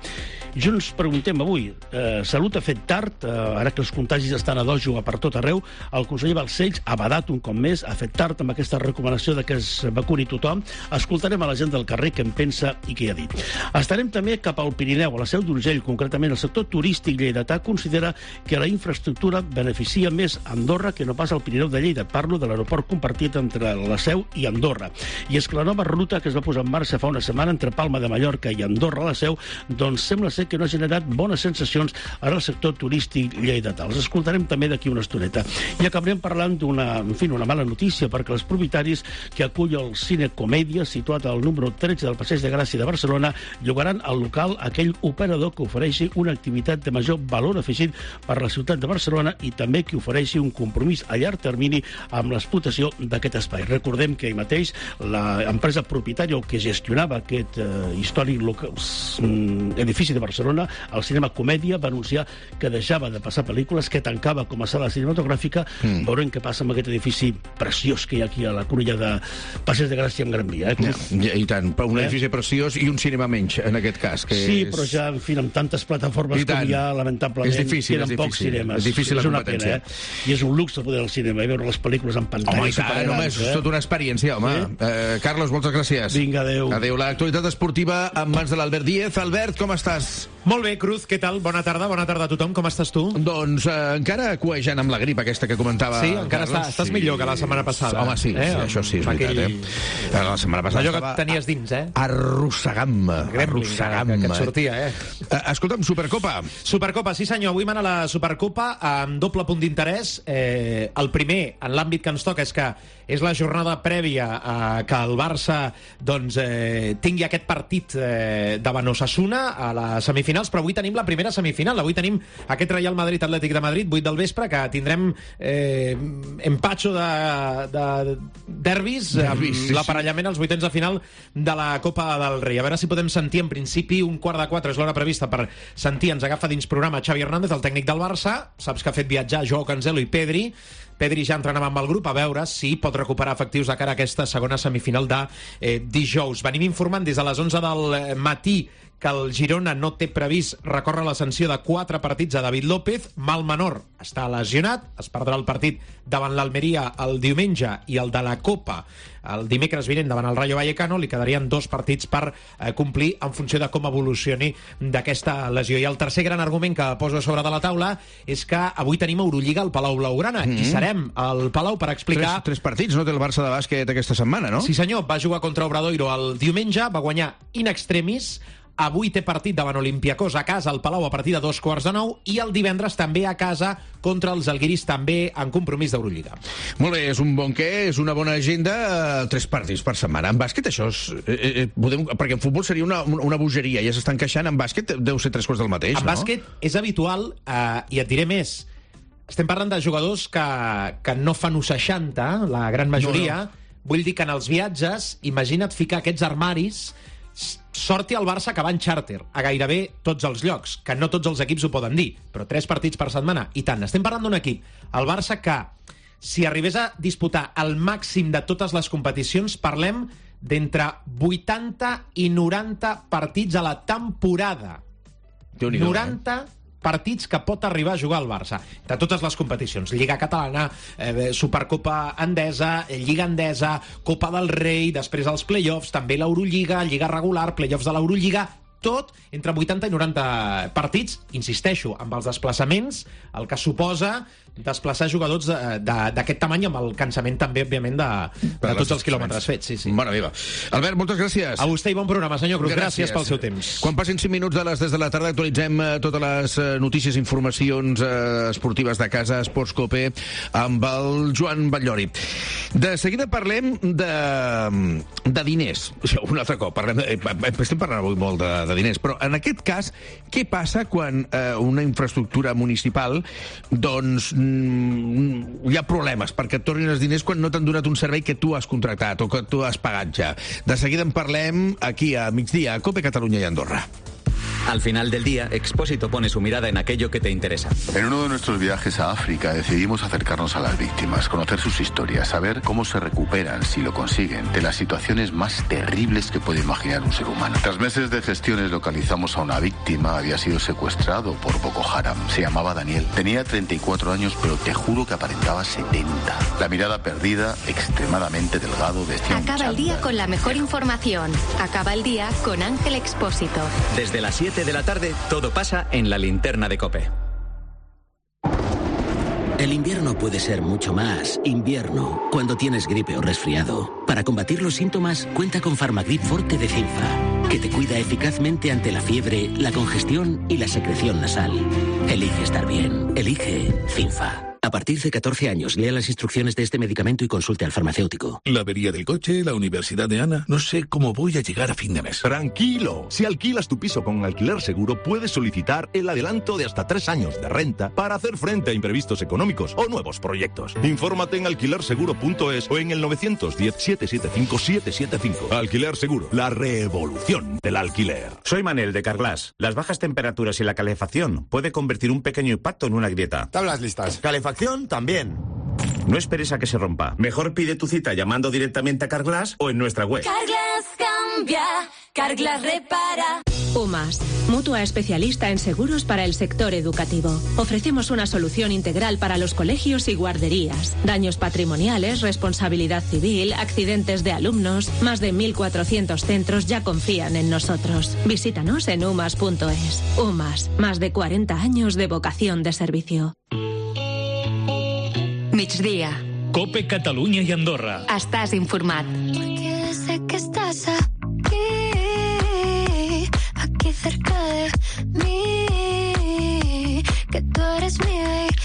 Speaker 23: Jo ens preguntem avui, Salut ha fet tard, ara que els contagis estan a dojo per tot arreu, el conseller Balcells ha badat un cop més, ha fet tard amb aquesta recomanació de que es vacuni tothom. Escoltarem a la gent del carrer què en pensa i què ha dit. Estarem també cap al Pirineu, a la Seu d'Urgell, concretament el sector turístic lleidatà considera que la infraestructura beneficia més Andorra que no pas al Pirineu de Lleida. Parlo de l'aeroport compartit entre la Seu i Andorra. I és que la nova ruta que es va posar en marxa fa una setmana entre Palma de Mallorca i Andorra a la Seu, doncs sembla ser que no ha generat bones sensacions en el sector turístic lleidatà. Els escoltarem també d'aquí una estoneta. I acabarem parlant d'una mala notícia, perquè els propietaris que acull el Cine Comèdia, situat al número 13 del Passeig de Gràcia de Barcelona, llogaran al local aquell operador que ofereixi una activitat de major valor afegit per la ciutat de Barcelona i també que ofereixi un compromís a llarg termini amb l'explotació d'aquest espai. Recordem que ahir mateix l'empresa propietària o que gestionava aquest històric edifici de Barcelona, el Cinema Comèdia, va anunciar que deixava de passar pel·lícules, que tancava com a sala cinematogràfica. Veurem què passa amb aquest edifici preciós que hi ha aquí a la cruïlla de Passeig de Gràcia en Gran Via.
Speaker 3: I tant, un edifici preciós i un cinema menys, en aquest cas.
Speaker 23: Sí, però ja, en fi, amb tantes plataformes com hi ha, lamentablement, queden pocs cinemes.
Speaker 3: És difícil la competència.
Speaker 23: I és un luxe poder al cinema i veure les pel·lícules en pantalla.
Speaker 3: Home, i tant, és tota una experiència, home. Carlos, moltes gràcies.
Speaker 23: Vinga, adéu.
Speaker 3: Adéu. L'actualitat esportiva en mans de l'Albert Díez. Albert, com estàs?
Speaker 1: Molt bé, Cruz, què tal? Bona tarda a tothom. Com estàs tu?
Speaker 3: Doncs encara cuejant amb la grip aquesta que comentava.
Speaker 1: Sí, encara estàs millor que la setmana passada.
Speaker 3: Home, sí, això sí, és veritat. La setmana passada
Speaker 1: allò que tenies dins,
Speaker 3: arrossegant-me.
Speaker 1: Que et sortia,
Speaker 3: Escolta'm, Supercopa.
Speaker 1: Supercopa, sí senyor. Avui mana la Supercopa amb doble punt d'interès. El primer, en l'àmbit que ens toca, és que és la jornada prèvia que el Barça tingui aquest partit davant Osasuna a les semifinals, però avui tenim la primera semifinal. Avui tenim aquest Real Madrid-Atlètic de Madrid, 8 del vespre, que tindrem empatxo de derbis amb l'aparellament als vuitens de final de la Copa del Rei. A veure si podem sentir, en principi, 3:45 és l'hora prevista per sentir, ens agafa dins programa Xavi Hernández, el tècnic del Barça. Saps que ha fet viatjar Joao Cancelo i Pedri ja entrenava amb el grup, a veure si pot recuperar efectius de cara a aquesta segona semifinal de dijous. Venim informant des de les 11 del matí que el Girona no té previst recórrer la sanció de 4 partits a David López. Mal menor està lesionat, es perdrà el partit davant l'Almeria el diumenge i el de la Copa el dimecres vinent davant el Rayo Vallecano. Li quedarien 2 partits per complir en funció de com evolucioni d'aquesta lesió. I el tercer gran argument que poso a sobre de la taula és que avui tenim Eurolliga al Palau Blaugrana i serem al Palau per explicar...
Speaker 3: 3 partits, no té el Barça de bàsquet aquesta setmana, no?
Speaker 1: Sí senyor, va jugar contra Obradoiro el diumenge, va guanyar in extremis. Avui té partit davant Olympiacos a casa al Palau a partir de 9:15 i el divendres també a casa contra els alguiris, també en compromís d'Eurolliga.
Speaker 3: Molt bé, és un bon què, és una bona agenda, 3 partits per setmana. En bàsquet això és... perquè en futbol seria una bogeria, ja s'estan queixant, en bàsquet deu ser 3 quarts del mateix, no?
Speaker 1: En bàsquet és habitual, i et diré més, estem parlant de jugadors que no fan 1,60, la gran majoria. No. Vull dir que en els viatges, imagina't ficar aquests armaris. Sorti al Barça que va en xàrter a gairebé tots els llocs, que no tots els equips ho poden dir, però 3 partits per setmana, i tant. Estem parlant d'un equip, el Barça, que si arribés a disputar el màxim de totes les competicions, parlem d'entre 80 i 90 partits a la temporada. 90 partits que pot arribar a jugar el Barça de totes les competicions, Lliga Catalana, Supercopa Endesa, Lliga Endesa, Copa del Rei, després els play-offs, també l'Eurolliga, Lliga regular, play-offs de l'Eurolliga, tot entre 80 i 90 partits, insisteixo, amb els desplaçaments, el que suposa desplaçar jugadors d'aquest tamany, amb el cansament també, òbviament, de tots els quilòmetres fets. Sí.
Speaker 3: Mare meva. Albert, moltes gràcies.
Speaker 1: A vostè i bon programa, senyor Cruz. Gràcies pel seu temps.
Speaker 3: Quan passin 5 minuts de les 10 de la tarda actualitzem totes les notícies i informacions esportives de casa, Esports Cope, amb el Joan Batllori. De seguida parlem de diners. Un altre cop. Estem parlant avui molt de diners, però en aquest cas, què passa quan una infraestructura municipal, doncs, hi ha problemes perquè et tornin els diners quan no t'han donat un servei que tu has contractat o que tu has pagat ja? De seguida en parlem aquí a migdia a Cope Catalunya i Andorra.
Speaker 7: Al final del día, Expósito pone su mirada en aquello que te interesa.
Speaker 4: En uno de nuestros viajes a África decidimos acercarnos a las víctimas, conocer sus historias, saber cómo se recuperan, si lo consiguen, de las situaciones más terribles que puede imaginar un ser humano. Tras meses de gestiones localizamos a una víctima, había sido secuestrado por Boko Haram. Se llamaba Daniel. Tenía 34 años, pero te juro que aparentaba 70. La mirada perdida, extremadamente delgado, vestía un
Speaker 11: Acaba el día con la mejor información. Acaba el día con Ángel Expósito.
Speaker 7: Desde las 7 de la tarde, todo pasa en la linterna de COPE.
Speaker 8: El invierno puede ser mucho más invierno cuando tienes gripe o resfriado. Para combatir los síntomas, cuenta con Farmagrip Forte de Cinfa, que te cuida eficazmente ante la fiebre, la congestión y la secreción nasal. Elige estar bien. Elige Cinfa. A partir de 14 años, lea las instrucciones de este medicamento y consulte al farmacéutico.
Speaker 9: La avería del coche, la universidad de Ana. No sé cómo voy a llegar a fin de mes.
Speaker 24: Tranquilo. Si alquilas tu piso con Alquiler Seguro, puedes solicitar el adelanto de hasta 3 años de renta para hacer frente a imprevistos económicos o nuevos proyectos. Infórmate en alquilerseguro.es o en el 910-775-775. Alquiler Seguro, la revolución del alquiler.
Speaker 10: Soy Manel de Carglass. Las bajas temperaturas y la calefacción puede convertir un pequeño impacto en una grieta.
Speaker 25: Tablas listas. Calefacción también.
Speaker 10: No esperes a que se rompa. Mejor pide tu cita llamando directamente a Carglass o en nuestra web.
Speaker 26: Carglass cambia, Carglass repara.
Speaker 27: UMAS, mutua especialista en seguros para el sector educativo. Ofrecemos una solución integral para los colegios y guarderías. Daños patrimoniales, responsabilidad civil, accidentes de alumnos. Más de 1.400 centros ya confían en nosotros. Visítanos en umas.es. UMAS, más de 40 años de vocación de servicio.
Speaker 11: Migdia.
Speaker 2: COPE Catalunya i Andorra.
Speaker 11: Estàs informat.
Speaker 26: Porque sé que estás aquí, aquí cerca de mí, que tú eres mi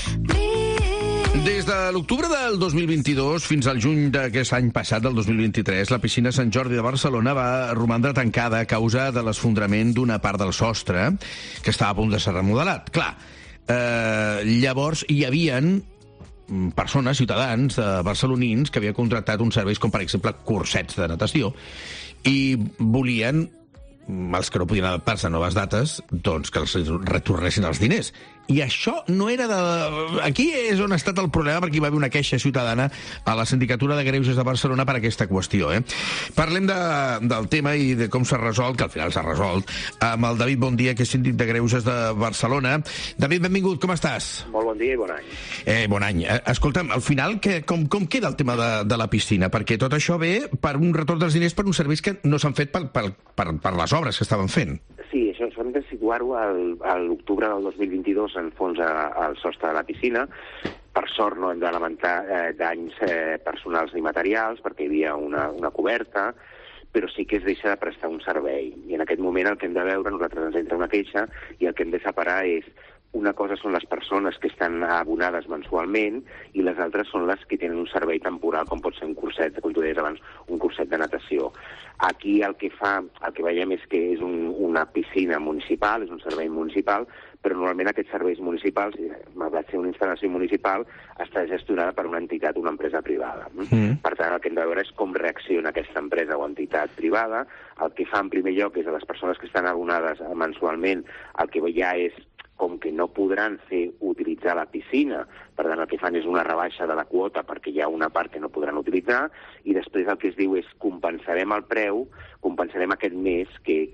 Speaker 26: baby.
Speaker 3: Des de l'octubre del 2022 fins al juny d'aquest any passat, del 2023, la piscina Sant Jordi de Barcelona va romandre tancada a causa de l'esfondrament d'una part del sostre que estava a punt de ser remodelat. Clar, llavors hi havien persones, ciutadans barcelonins que havien contractat uns serveis com, per exemple, cursets de natació i volien, els que no podien adaptar-se a noves dates, doncs que els retornessin els diners. I això no era de... Aquí és on ha estat el problema, perquè hi va haver una queixa ciutadana a la Sindicatura de Greuges de Barcelona per aquesta qüestió. Parlem del tema i de com s'ha resolt, que al final s'ha resolt, amb el David Bondia, que és síndic de Greuges de Barcelona. David, benvingut, com estàs?
Speaker 28: Molt bon dia i bon any.
Speaker 3: Bon any. Escolta'm, al final, com queda el tema de la piscina? Perquè tot això ve per un retorn dels diners per uns serveis que no s'han fet per les obres que estaven fent.
Speaker 28: Sí, això hem de situar-ho a l'octubre del 2022 s'enfonsa al sostre de la piscina. Per sort no hem de lamentar danys personals ni materials perquè hi havia una coberta, però sí que es deixa de prestar un servei. I en aquest moment el que hem de veure, nosaltres ens entra una queixa i el que hem de separar és una cosa són les persones que estan abonades mensualment i les altres són les que tenen un servei temporal, com pot ser un curset, com tu deies abans, un curset de natació. Aquí el que veiem és que és una piscina municipal, és un servei municipal, però normalment aquests serveis municipals, malgrat ser una instal·lació municipal, està gestionada per una entitat, una empresa privada. Per tant, el que hem de veure és com reacciona aquesta empresa o entitat privada. El que fa en primer lloc és a les persones que estan abonades mensualment, el que ja és com que no podran utilitzar la piscina, per tant el que fan és una rebaixa de la quota perquè hi ha una part que no podran utilitzar, i després el que es diu és compensarem el preu, compensarem aquest mes que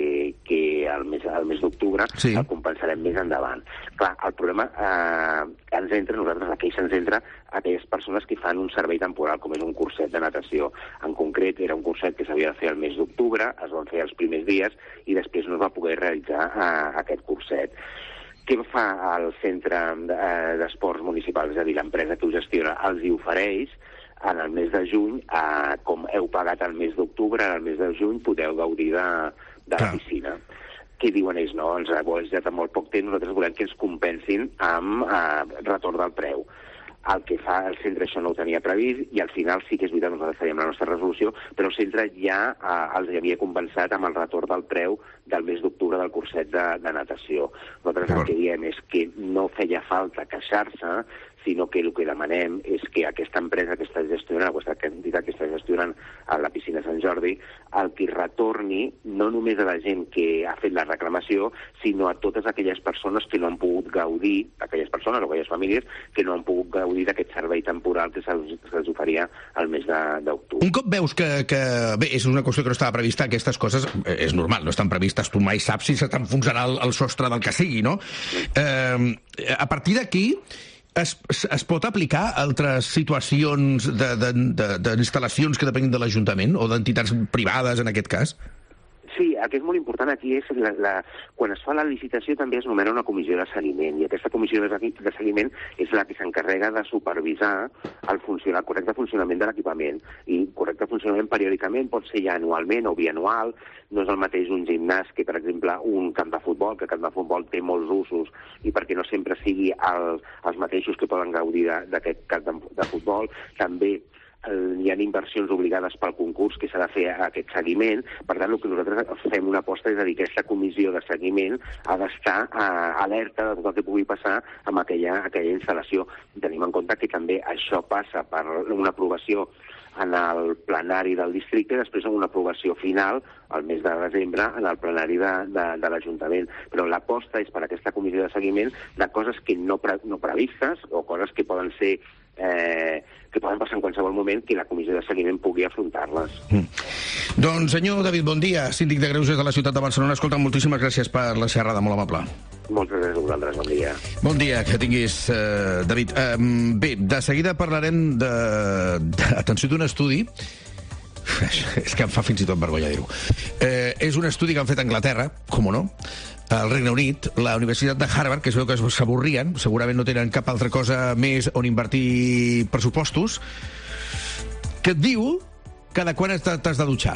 Speaker 28: el mes d'octubre el compensarem més endavant. Clar, el problema ens entra, nosaltres la queixa ens entra a aquelles persones que fan un servei temporal, com és un curset de natació. En concret, era un curset que s'havia de fer el mes d'octubre, es van fer els primers dies i després no es va poder realitzar aquest curset. Què fa el centre d'esports municipal? És a dir, l'empresa que ho gestiona els hi ofereix en el mes de juny, com heu pagat el mes d'octubre, en el mes de juny podeu gaudir de la piscina. Què diuen ells? No, ens ho heu gestionat en molt poc temps, nosaltres volem que ens compensin amb retorn del preu. El que fa el centre això no ho tenia previst i al final sí que és veritat, nosaltres faríem la nostra resolució, però el centre ja els havia compensat amb el retorn del preu del mes d'octubre del curset de natació. Nosaltres el que diem és que no feia falta queixar-se, sinó que el que demanem és que aquesta empresa que està gestionant, aquesta entitat que està gestionant a la piscina Sant Jordi, el que retorni no només a la gent que ha fet la reclamació, sinó a totes aquelles persones que no han pogut gaudir, aquelles persones o aquelles famílies que no han pogut gaudir d'aquest servei temporal que se'ls oferia al mes d'octubre.
Speaker 3: Un cop veus que bé, és una qüestió que no estava prevista, aquestes coses és normal, no estan previstes, tu mai saps si se t'enfonsarà el sostre del que sigui, no? A partir d'aquí, es pot aplicar a altres situacions d'instal·lacions que depenguin de l'Ajuntament o d'entitats privades, en aquest cas?
Speaker 28: Sí, el que és molt important aquí és quan es fa la licitació també es nomena una comissió de seguiment i aquesta comissió de seguiment és la que s'encarrega de supervisar el correcte funcionament de l'equipament i correcte funcionament periòdicament pot ser ja anualment o bianual, no és el mateix un gimnàs que per exemple un camp de futbol, que el camp de futbol té molts usos i perquè no sempre sigui els mateixos que poden gaudir d'aquest camp de futbol, també hi ha inversions obligades pel concurs que s'ha de fer aquest seguiment. Per tant, el que nosaltres fem una aposta és dir que aquesta comissió de seguiment ha d'estar alerta de tot el que pugui passar amb aquella instal·lació. Tenim en compte que també això passa per una aprovació en el plenari del districte i després en una aprovació final al mes de desembre en el plenari de l'Ajuntament. Però l'aposta és per aquesta comissió de seguiment de coses que no previstes o coses que poden ser que poden passar en qualsevol moment que la comissió de seguiment pugui afrontar-les.
Speaker 3: Doncs senyor David, bon dia, síndic de Greuges de la ciutat de Barcelona. Escolta, moltíssimes gràcies per la xerrada, molt amable.
Speaker 28: Moltes gràcies a vosaltres, bon dia.
Speaker 3: Bon dia, que tinguis, David. Bé, de seguida parlarem atenció, d'un estudi. És que em fa fins i tot vergonya dir-ho. És un estudi que han fet a Anglaterra, com no, al Regne Unit, la Universitat de Harvard, que es veu que s'avorrien, segurament no tenen cap altra cosa més on invertir pressupostos, que et diu cada quan t'has de dutxar.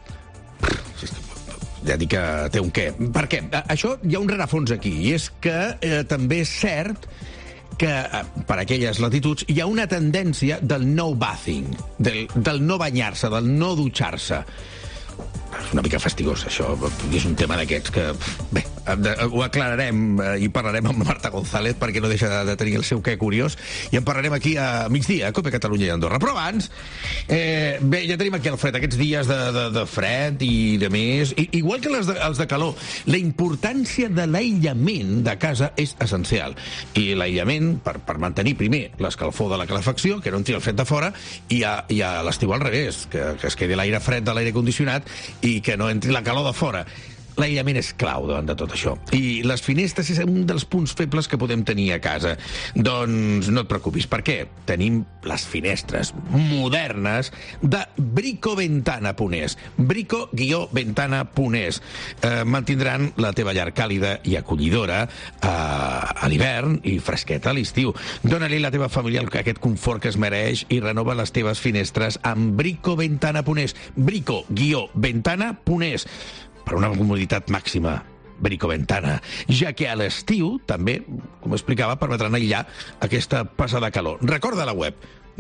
Speaker 3: Ja dic que té un què. Per què? Això hi ha un rerefons aquí, i és que també és cert que per aquelles latituds hi ha una tendència del no bathing, del no banyar-se, del no dutxar-se. És una mica fastigós, això. És un tema d'aquests que... Bé, ho aclararem i parlarem amb Marta González perquè no deixa de tenir el seu què curiós i en parlarem aquí a migdia, a COPE Catalunya i Andorra. Però abans, bé, ja tenim aquí el fred, aquests dies de fred i de més, igual que els de calor. La importància de l'aïllament de casa és essencial. I l'aïllament, per mantenir primer l'escalfor de la calefacció, que no entri el fred de fora, i a l'estiu al revés, que es quedi l'aire fred de l'aire condicionat i que no entri la calor de fora. L'aïllament és clau davant de tot això. I les finestres és un dels punts febles que podem tenir a casa. Doncs no et preocupis. Per què? Tenim les finestres modernes de Brico-Ventana.es. Brico-Ventana.es. Mantindran la teva llar càlida i acollidora a l'hivern i fresqueta a l'estiu. Dóna-li a la teva família aquest confort que es mereix i renova les teves finestres amb Brico-Ventana.es. Brico-Ventana.es. Per una comoditat màxima, Brico-Ventana, ja que a l'estiu també, com explicava, permetran aïllar aquesta passada calor. Recorda la web,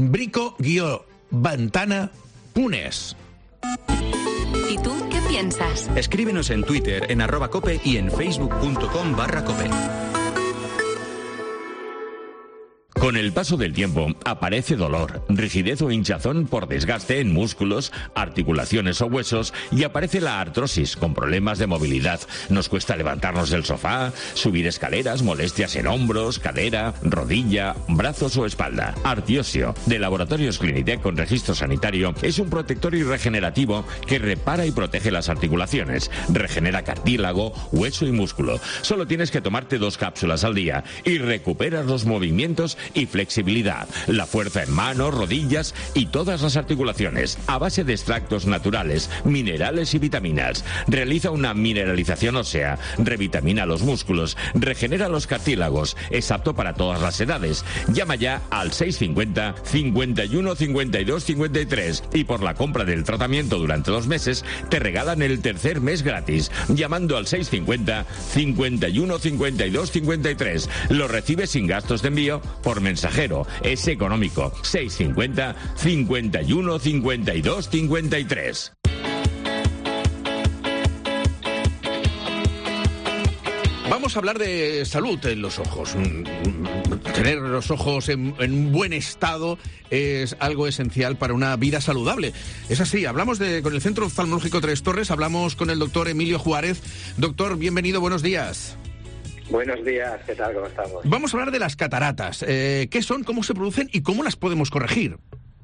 Speaker 3: brico-ventana.es.
Speaker 11: ¿Y tú qué piensas?
Speaker 7: Escríbenos en Twitter, en @cope y en facebook.com/cope.
Speaker 2: Con el paso del tiempo aparece dolor, rigidez o hinchazón por desgaste en músculos, articulaciones o huesos y aparece la artrosis con problemas de movilidad. Nos cuesta levantarnos del sofá, subir escaleras, molestias en hombros, cadera, rodilla, brazos o espalda. Artiosio, de Laboratorios Clinitec con registro sanitario, es un protector y regenerativo que repara y protege las articulaciones, regenera cartílago, hueso y músculo. Solo tienes que tomarte 2 cápsulas al día y recuperas los movimientos y flexibilidad, la fuerza en manos, rodillas y todas las articulaciones, a base de extractos naturales, minerales y vitaminas. Realiza una mineralización ósea, revitamina los músculos, regenera los cartílagos, es apto para todas las edades. Llama ya al 650 51 52 53 y por la compra del tratamiento durante 2 meses te regalan el tercer mes gratis, llamando al 650 51 52 53. Lo recibes sin gastos de envío por mensajero. Es económico. 650 51 52 53.
Speaker 3: Vamos a hablar de salud en los ojos. Tener los ojos en buen estado es algo esencial para una vida saludable. Es así, hablamos con el Centro Oftalmológico Tres Torres, hablamos con el doctor Emilio Juárez. Doctor, bienvenido, buenos días.
Speaker 5: Buenos días, ¿qué tal? ¿Cómo estamos?
Speaker 3: Vamos a hablar de las cataratas. ¿Qué son, cómo se producen y cómo las podemos corregir?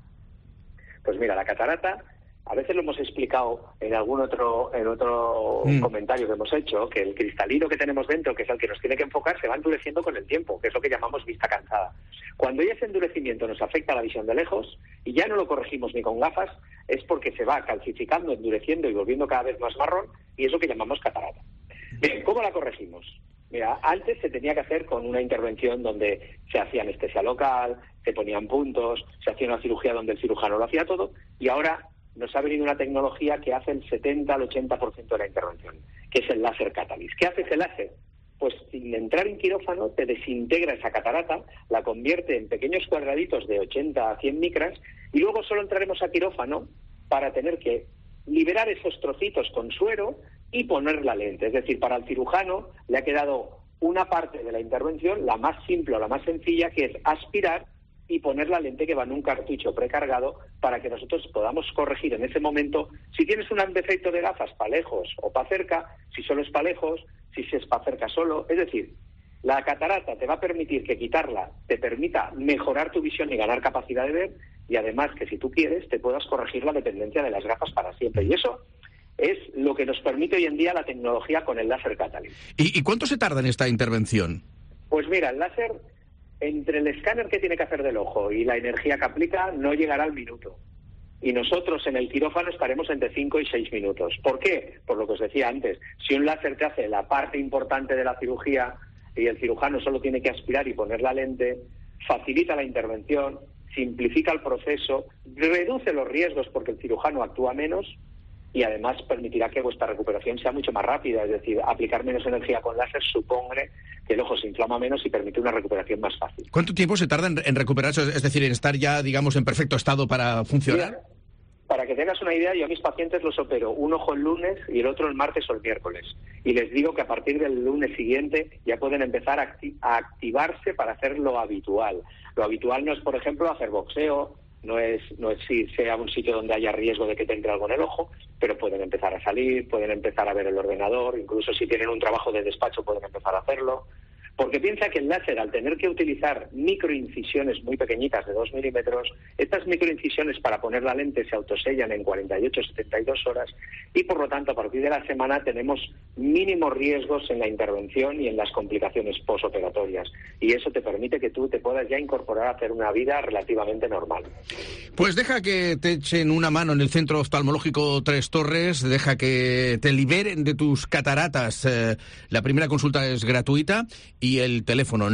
Speaker 5: Pues mira, la catarata, a veces lo hemos explicado en algún otro comentario que hemos hecho, que el cristalino que tenemos dentro, que es el que nos tiene que enfocar, se va endureciendo con el tiempo, que es lo que llamamos vista cansada. Cuando ya ese endurecimiento nos afecta a la visión de lejos y ya no lo corregimos ni con gafas, es porque se va calcificando, endureciendo y volviendo cada vez más marrón, y es lo que llamamos catarata. Bien, ¿cómo la corregimos? Mira, antes se tenía que hacer con una intervención donde se hacía anestesia local, se ponían puntos, se hacía una cirugía donde el cirujano lo hacía todo, y ahora nos ha venido una tecnología que hace el 70 al 80% de la intervención, que es el láser Catalyst. ¿Qué hace ese láser? Pues sin entrar en quirófano te desintegra esa catarata, la convierte en pequeños cuadraditos de 80 a 100 micras y luego solo entraremos a quirófano para tener que liberar esos trocitos con suero y poner la lente. Es decir, para el cirujano le ha quedado una parte de la intervención, la más simple o la más sencilla, que es aspirar y poner la lente que va en un cartucho precargado para que nosotros podamos corregir en ese momento si tienes un defecto de gafas para lejos o para cerca, si solo es para lejos, si es para cerca solo. Es decir, la catarata te va a permitir que quitarla te permita mejorar tu visión y ganar capacidad de ver, y además que si tú quieres te puedas corregir la dependencia de las gafas para siempre. Y eso es lo que nos permite hoy en día la tecnología con el láser Catalyst.
Speaker 3: ¿Y cuánto se tarda en esta intervención?
Speaker 5: Pues mira, el láser, entre el escáner que tiene que hacer del ojo y la energía que aplica, no llegará al minuto. Y nosotros en el quirófano estaremos entre 5 y 6 minutos. ¿Por qué? Por lo que os decía antes. Si un láser te hace la parte importante de la cirugía y el cirujano solo tiene que aspirar y poner la lente, facilita la intervención, simplifica el proceso, reduce los riesgos porque el cirujano actúa menos y además permitirá que vuestra recuperación sea mucho más rápida. Es decir, aplicar menos energía con láser supone que el ojo se inflama menos y permite una recuperación más fácil.
Speaker 3: ¿Cuánto tiempo se tarda en recuperarse? Es decir, en estar ya, digamos, en perfecto estado para funcionar.
Speaker 5: Mira, para que tengas una idea, yo a mis pacientes los opero un ojo el lunes y el otro el martes o el miércoles. Y les digo que a partir del lunes siguiente ya pueden empezar a activarse para hacer lo habitual. Lo habitual no es, por ejemplo, hacer boxeo, no es irse a un sitio donde haya riesgo de que te entre algo en el ojo, pero pueden empezar a salir, pueden empezar a ver el ordenador, incluso si tienen un trabajo de despacho pueden empezar a hacerlo. Porque piensa que el láser, al tener que utilizar microincisiones muy pequeñitas de 2 milímetros, estas microincisiones para poner la lente se autosellan en 48-72 horas y, por lo tanto, a partir de la semana tenemos mínimos riesgos en la intervención y en las complicaciones posoperatorias. Y eso te permite que tú te puedas ya incorporar a hacer una vida relativamente normal.
Speaker 3: Pues deja que te echen una mano en el Centro Oftalmológico Tres Torres, deja que te liberen de tus cataratas. La primera consulta es gratuita. Y el teléfono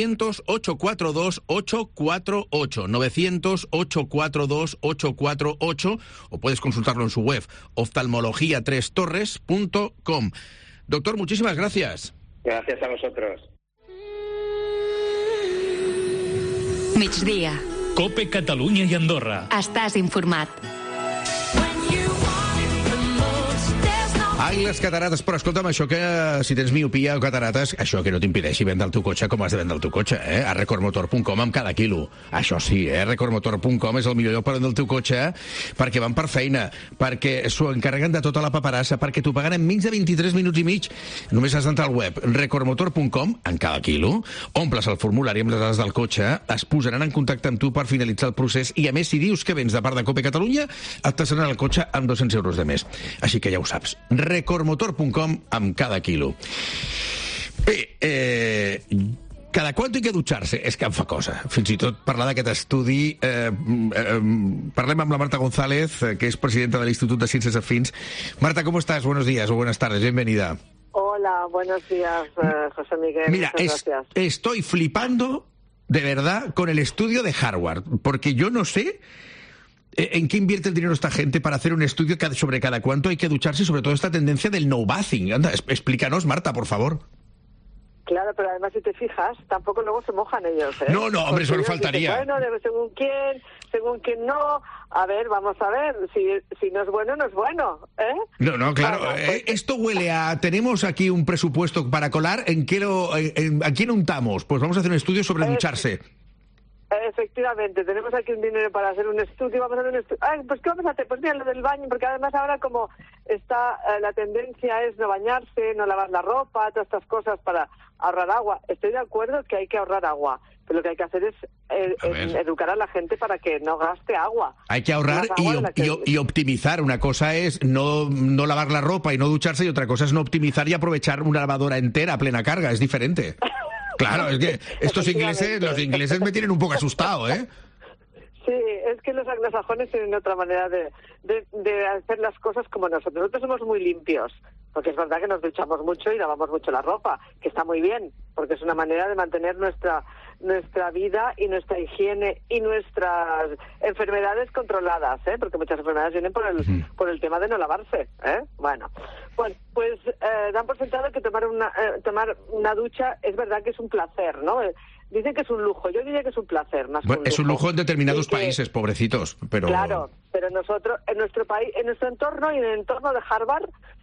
Speaker 3: 900-842-848, 900-842-848, o puedes consultarlo en su web, oftalmologiatrestorres.com. Doctor, muchísimas gracias.
Speaker 5: Gracias a vosotros.
Speaker 11: Migdia.
Speaker 6: COPE Catalunya i Andorra.
Speaker 11: Estàs informat.
Speaker 3: Ai, les catarates, però escolta'm, això que si tens miopia o catarates, això que no t'impedeixi vendre el teu cotxe com has de vendre el teu cotxe, a recordmotor.com amb cada quilo. Això sí, recordmotor.com és el millor lloc per vendre el teu cotxe, perquè van per feina, perquè s'ho encarreguen de tota la paperassa, perquè t'ho paguen en menys de 23 minuts i mig. Només has d'entrar al web recordmotor.com amb cada quilo, omples el formulari amb les dades del cotxe, es posaran en contacte amb tu per finalitzar el procés i, a més, si dius que vens de part de COPE Catalunya, et tassaran el cotxe amb 200 euros de més. Així que ja ho saps. recordmotor.com amb cada quilo. Bé, cada quant hay que dutxar-se? És que em fa cosa. Fins i tot parlar d'aquest estudi. Parlem amb la Marta González, que és presidenta de l'Institut de Ciències Afins. Marta, ¿cómo estás? Buenos días o buenas tardes. Bienvenida.
Speaker 12: Hola, buenos días, José Miguel.
Speaker 3: Mira, estoy flipando de verdad con el estudio de Harvard, porque yo no sé ¿en qué invierte el dinero esta gente para hacer un estudio sobre cada cuánto hay que ducharse, sobre todo esta tendencia del no bathing? Anda, explícanos, Marta, por favor.
Speaker 12: Claro, pero además si te fijas, tampoco luego se mojan ellos, ¿eh?
Speaker 3: No, hombre, eso no faltaría.
Speaker 12: Bueno, según quién no. A ver, vamos a ver, si no es bueno, no es bueno, ¿eh?
Speaker 3: No, claro. Esto huele a... Tenemos aquí un presupuesto para colar, ¿a quién untamos? Pues vamos a hacer un estudio sobre ducharse.
Speaker 12: Efectivamente, tenemos aquí un dinero para hacer un estudio, vamos a hacer un estudio. Pues ¿qué vamos a hacer? Pues mira, lo del baño, porque además ahora como está la tendencia es no bañarse, no lavar la ropa, todas estas cosas para ahorrar agua. Estoy de acuerdo que hay que ahorrar agua, pero lo que hay que hacer es educar a la gente para que no gaste agua.
Speaker 3: Hay que ahorrar y optimizar. Una cosa es no lavar la ropa y no ducharse, y otra cosa es no optimizar y aprovechar una lavadora entera a plena carga. Es diferente. Claro, es que los ingleses me tienen un poco asustado, ¿eh?
Speaker 12: Sí, es que los anglosajones tienen otra manera de hacer las cosas como nosotros. Nosotros somos muy limpios, porque es verdad que nos duchamos mucho y lavamos mucho la ropa, que está muy bien, porque es una manera de mantener nuestra vida y nuestra higiene y nuestras enfermedades controladas, ¿eh? Porque muchas enfermedades vienen por el tema de no lavarse, ¿eh? Bueno, pues dan por sentado que tomar una ducha es verdad que es un placer, ¿no? Dicen que es un lujo, yo diría que es un placer más que un lujo.
Speaker 3: Es un lujo en determinados países, pobrecitos, pero...
Speaker 12: Claro, pero nosotros, en nuestro país, en nuestro entorno y en el entorno de Harvard,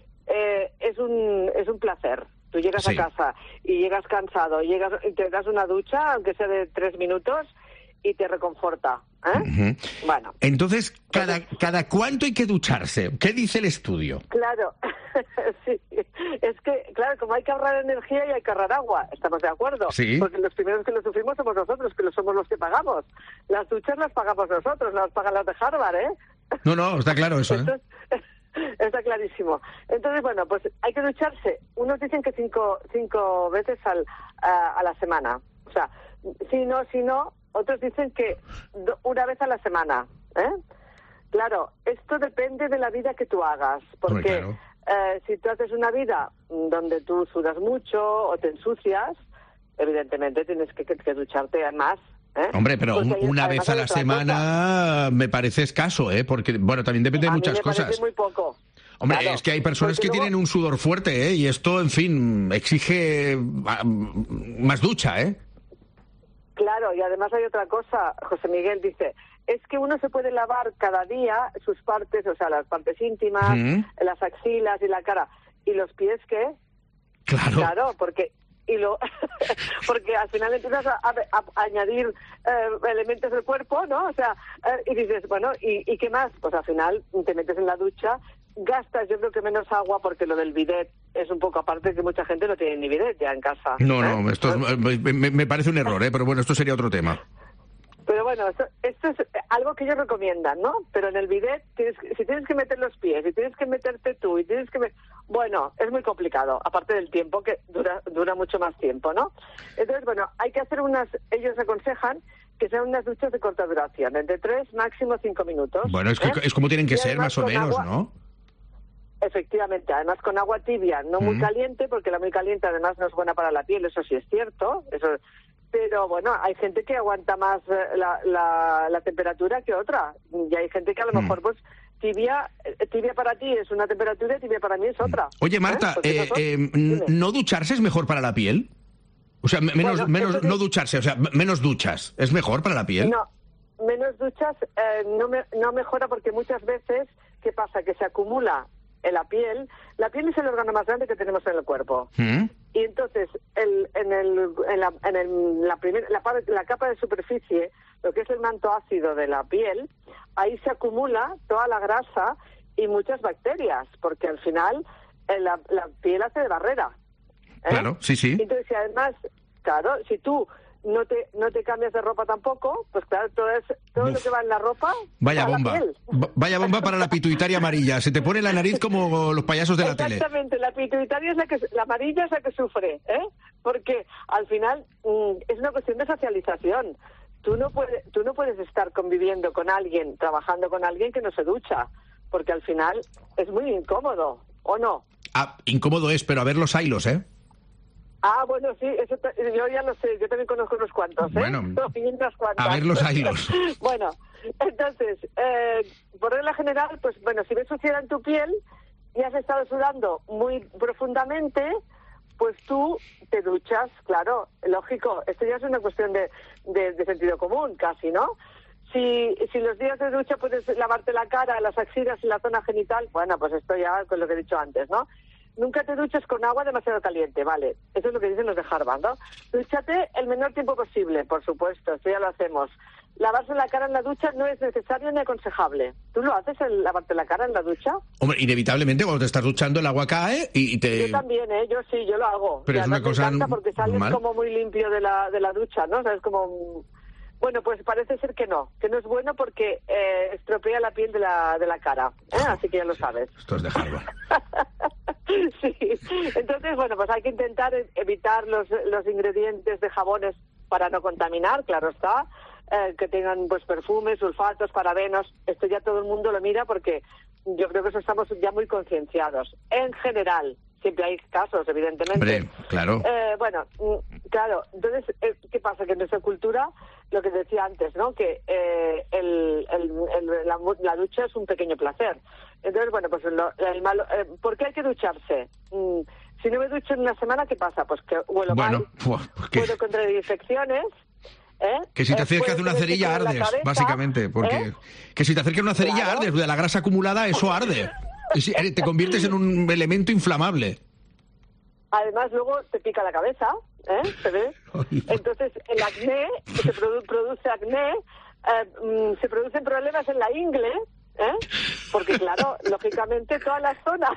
Speaker 12: es un placer. Tú llegas a casa y llegas cansado, y te das una ducha, aunque sea de 3 minutos, y te reconforta, ¿eh?
Speaker 3: Uh-huh.
Speaker 12: Bueno.
Speaker 3: Entonces, ¿cada cuánto hay que ducharse? ¿Qué dice el estudio?
Speaker 12: Claro, sí. Es que, claro, como hay que ahorrar energía y hay que ahorrar agua, ¿estamos de acuerdo?
Speaker 3: Sí.
Speaker 12: Porque los primeros que lo sufrimos somos nosotros, que somos los que pagamos. Las duchas las pagamos nosotros, no las pagan las de Harvard, ¿eh?
Speaker 3: No, está claro eso, ¿eh?
Speaker 12: Entonces, está clarísimo. Entonces, bueno, pues hay que ducharse. Unos dicen que cinco veces a la semana. O sea, si no, otros dicen que una vez a la semana, ¿eh? Claro, esto depende de la vida que tú hagas, porque si tú haces una vida donde tú sudas mucho o te ensucias, evidentemente tienes que ducharte más. ¿Eh?
Speaker 3: Hombre, pero una vez a la semana me parece escaso, ¿eh? Porque, bueno, también depende de muchas cosas.
Speaker 12: Parece muy poco.
Speaker 3: Hombre, claro, es que hay personas que tienen un sudor fuerte, ¿eh? Y esto, en fin, exige más ducha, ¿eh?
Speaker 12: Claro, y además hay otra cosa, José Miguel dice, es que uno se puede lavar cada día sus partes, o sea, las partes íntimas, las axilas y la cara. ¿Y los pies qué? Claro, porque al final empiezas a añadir elementos del cuerpo, ¿no? O sea, y dices, bueno, ¿y qué más? Pues al final te metes en la ducha, gastas yo creo que menos agua, porque lo del bidet es un poco aparte, que mucha gente no tiene ni bidet ya en casa.
Speaker 3: No, esto me parece un error, pero bueno, esto sería otro tema.
Speaker 12: Pero bueno, esto es algo que ellos recomiendan, ¿no? Pero en el bidet, si tienes que meter los pies, si tienes que meterte tú, y tienes que... Bueno, es muy complicado, aparte del tiempo, que dura mucho más tiempo, ¿no? Entonces, bueno, hay que hacer ellos aconsejan que sean unas duchas de corta duración, entre 3, máximo 5 minutos.
Speaker 3: Bueno, es como tienen que ser, más o menos, ¿no?
Speaker 12: Efectivamente, además con agua tibia, no muy caliente, porque la muy caliente además no es buena para la piel, eso sí es cierto, pero bueno, hay gente que aguanta más la temperatura que otra, y hay gente que a lo mejor pues tibia para ti es una temperatura y tibia para mí es otra.
Speaker 3: Oye, Marta, ¿no ducharse es mejor para la piel? O sea, no ducharse, o sea, menos duchas, ¿es mejor para la piel?
Speaker 12: No, menos duchas no mejora, porque muchas veces, ¿qué pasa? Que se acumula en la piel es el órgano más grande que tenemos en el cuerpo. Y entonces, la capa de superficie, lo que es el manto ácido de la piel, ahí se acumula toda la grasa y muchas bacterias, porque al final la piel hace de barrera.
Speaker 3: Claro, sí.
Speaker 12: Entonces, además, claro, si tú no te cambias de ropa tampoco, pues claro, todo lo que va en la ropa...
Speaker 3: Vaya bomba. Vaya bomba para la pituitaria amarilla. Se te pone la nariz como los payasos de la tele.
Speaker 12: Exactamente, la pituitaria la amarilla es la que sufre, ¿eh? Porque al final es una cuestión de socialización. Tú no puedes estar conviviendo con alguien, trabajando con alguien que no se ducha, porque al final es muy incómodo, ¿o no?
Speaker 3: Incómodo es, pero a ver los hilos, ¿eh?
Speaker 12: Bueno, sí, eso yo ya lo sé, yo también conozco unos cuantos, ¿eh?
Speaker 3: Bueno,
Speaker 12: unas cuantas.
Speaker 3: A ver los hilos.
Speaker 12: Bueno, entonces, por regla general, pues bueno, si ves suciedad en tu piel y has estado sudando muy profundamente, pues tú te duchas, claro, lógico. Esto ya es una cuestión de sentido común, casi, ¿no? Si los días de ducha puedes lavarte la cara, las axilas y la zona genital, bueno, pues esto ya con lo que he dicho antes, ¿no? Nunca te duches con agua demasiado caliente, vale. Eso es lo que dicen los de Harvard, ¿no? Dúchate el menor tiempo posible, por supuesto, esto ya lo hacemos. Lavarse la cara en la ducha no es necesario ni aconsejable. ¿Tú lo haces, el lavarte la cara en la ducha?
Speaker 3: Hombre, inevitablemente cuando te estás duchando el agua cae y te...
Speaker 12: Yo también, yo sí, yo lo hago.
Speaker 3: Pero es una cosa
Speaker 12: me encanta porque sales
Speaker 3: normal.
Speaker 12: como muy limpio de la ducha, ¿no? O sea, es como... Bueno, pues parece ser que no es bueno porque estropea la piel de la cara, así que ya lo sabes.
Speaker 3: Esto es de Harvard.
Speaker 12: Sí, entonces, bueno, pues hay que intentar evitar los ingredientes de jabones para no contaminar, claro está, que tengan pues perfumes, sulfatos, parabenos, esto ya todo el mundo lo mira porque yo creo que eso estamos ya muy concienciados. En general, siempre hay casos, evidentemente.
Speaker 3: Hombre, claro.
Speaker 12: Bueno, claro, entonces, ¿qué pasa? Que en nuestra cultura, lo que decía antes, ¿no? Que la ducha es un pequeño placer. Entonces, bueno, pues ¿por qué hay que ducharse? Si no me ducho en una semana, ¿qué pasa? Pues que huelo mal, puedo contraer infecciones.
Speaker 3: Que si te acercas de una cerilla ardes, básicamente, porque que si te acercas de una cerilla ardes, de la grasa acumulada eso arde. Y te conviertes en un elemento inflamable.
Speaker 12: Además, luego te pica la cabeza, ¿se ve? Entonces, el acné, se produce acné, se producen problemas en la ingle, porque claro, lógicamente todas las zonas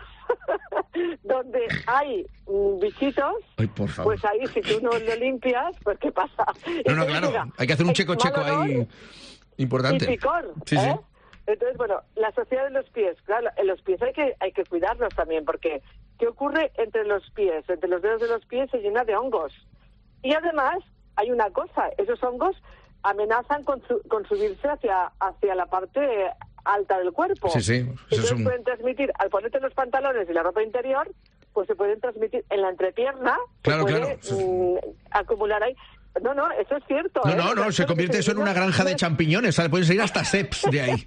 Speaker 12: donde hay bichitos, pues ahí si tú no lo limpias, pues ¿qué pasa?
Speaker 3: No, claro, hay que hacer un checo ahí importante.
Speaker 12: Y picor,
Speaker 3: sí.
Speaker 12: Entonces, bueno, la sociedad de los pies, claro, en los pies hay que cuidarlos también, porque ¿qué ocurre entre los pies? Entre los dedos de los pies se llena de hongos. Y además, hay una cosa, esos hongos amenazan con subirse hacia la parte alta del cuerpo.
Speaker 3: Sí.
Speaker 12: Entonces pueden transmitir, al ponerte los pantalones y la ropa interior, pues se pueden transmitir en la entrepierna,
Speaker 3: claro.
Speaker 12: Acumular ahí. No, eso es cierto.
Speaker 3: No, se convierte eso en una granja de champiñones, pueden salir hasta seps de ahí.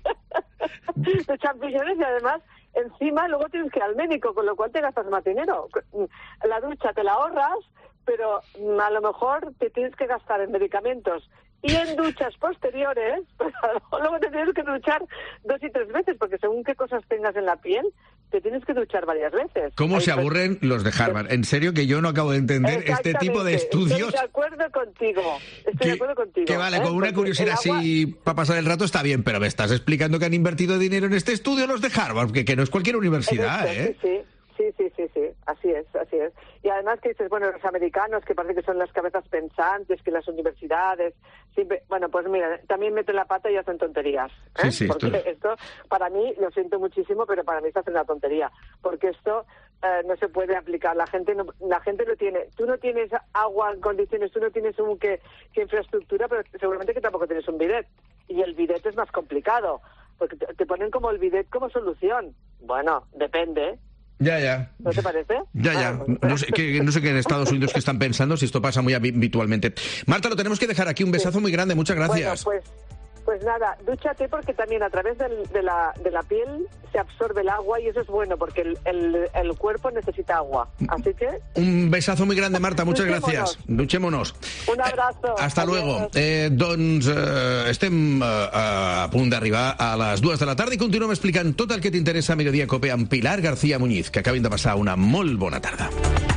Speaker 12: De champiñones y además encima luego tienes que ir al médico, con lo cual te gastas más dinero. La ducha te la ahorras, pero a lo mejor te tienes que gastar en medicamentos y en duchas posteriores, pues luego te tienes que duchar 2 y 3 veces, porque según qué cosas tengas en la piel, te tienes que duchar varias veces.
Speaker 3: ¿Cómo se aburren los de Harvard? En serio que yo no acabo de entender este tipo de estudios.
Speaker 12: Estoy de acuerdo contigo.
Speaker 3: Que vale, con una curiosidad así para pasar el rato está bien, pero me estás explicando que han invertido dinero en este estudio los de Harvard, que no es cualquier universidad,
Speaker 12: Sí. Así es. Y además que dices, bueno, los americanos, que parece que son las cabezas pensantes, que las universidades, siempre, bueno, pues mira, también meten la pata y hacen tonterías.
Speaker 3: Sí,
Speaker 12: porque esto, para mí, lo siento muchísimo, pero para mí se hace una tontería. Porque esto no se puede aplicar. La gente no tiene. Tú no tienes agua en condiciones, tú no tienes que infraestructura, pero seguramente que tampoco tienes un bidet. Y el bidet es más complicado, porque te ponen como el bidet como solución. Bueno, depende,
Speaker 3: Ya.
Speaker 12: ¿No te parece?
Speaker 3: Ya. No sé qué en Estados Unidos que están pensando, si esto pasa muy habitualmente. Marta, lo tenemos que dejar aquí. Un besazo muy grande. Muchas gracias.
Speaker 12: Bueno, pues nada, dúchate porque también a través de la piel se absorbe el agua y eso es bueno porque el cuerpo necesita agua. Así que...
Speaker 3: Un besazo muy grande, Marta. Muchas gracias. Duchémonos.
Speaker 12: Un abrazo.
Speaker 3: Hasta luego. Doncs estem a punt d'arribar a les 2 de la tarda i continuem explicant tot el que t'interessa a Mediodía Cope amb Pilar García Muñiz, que acabin de passar una molt bona tarda.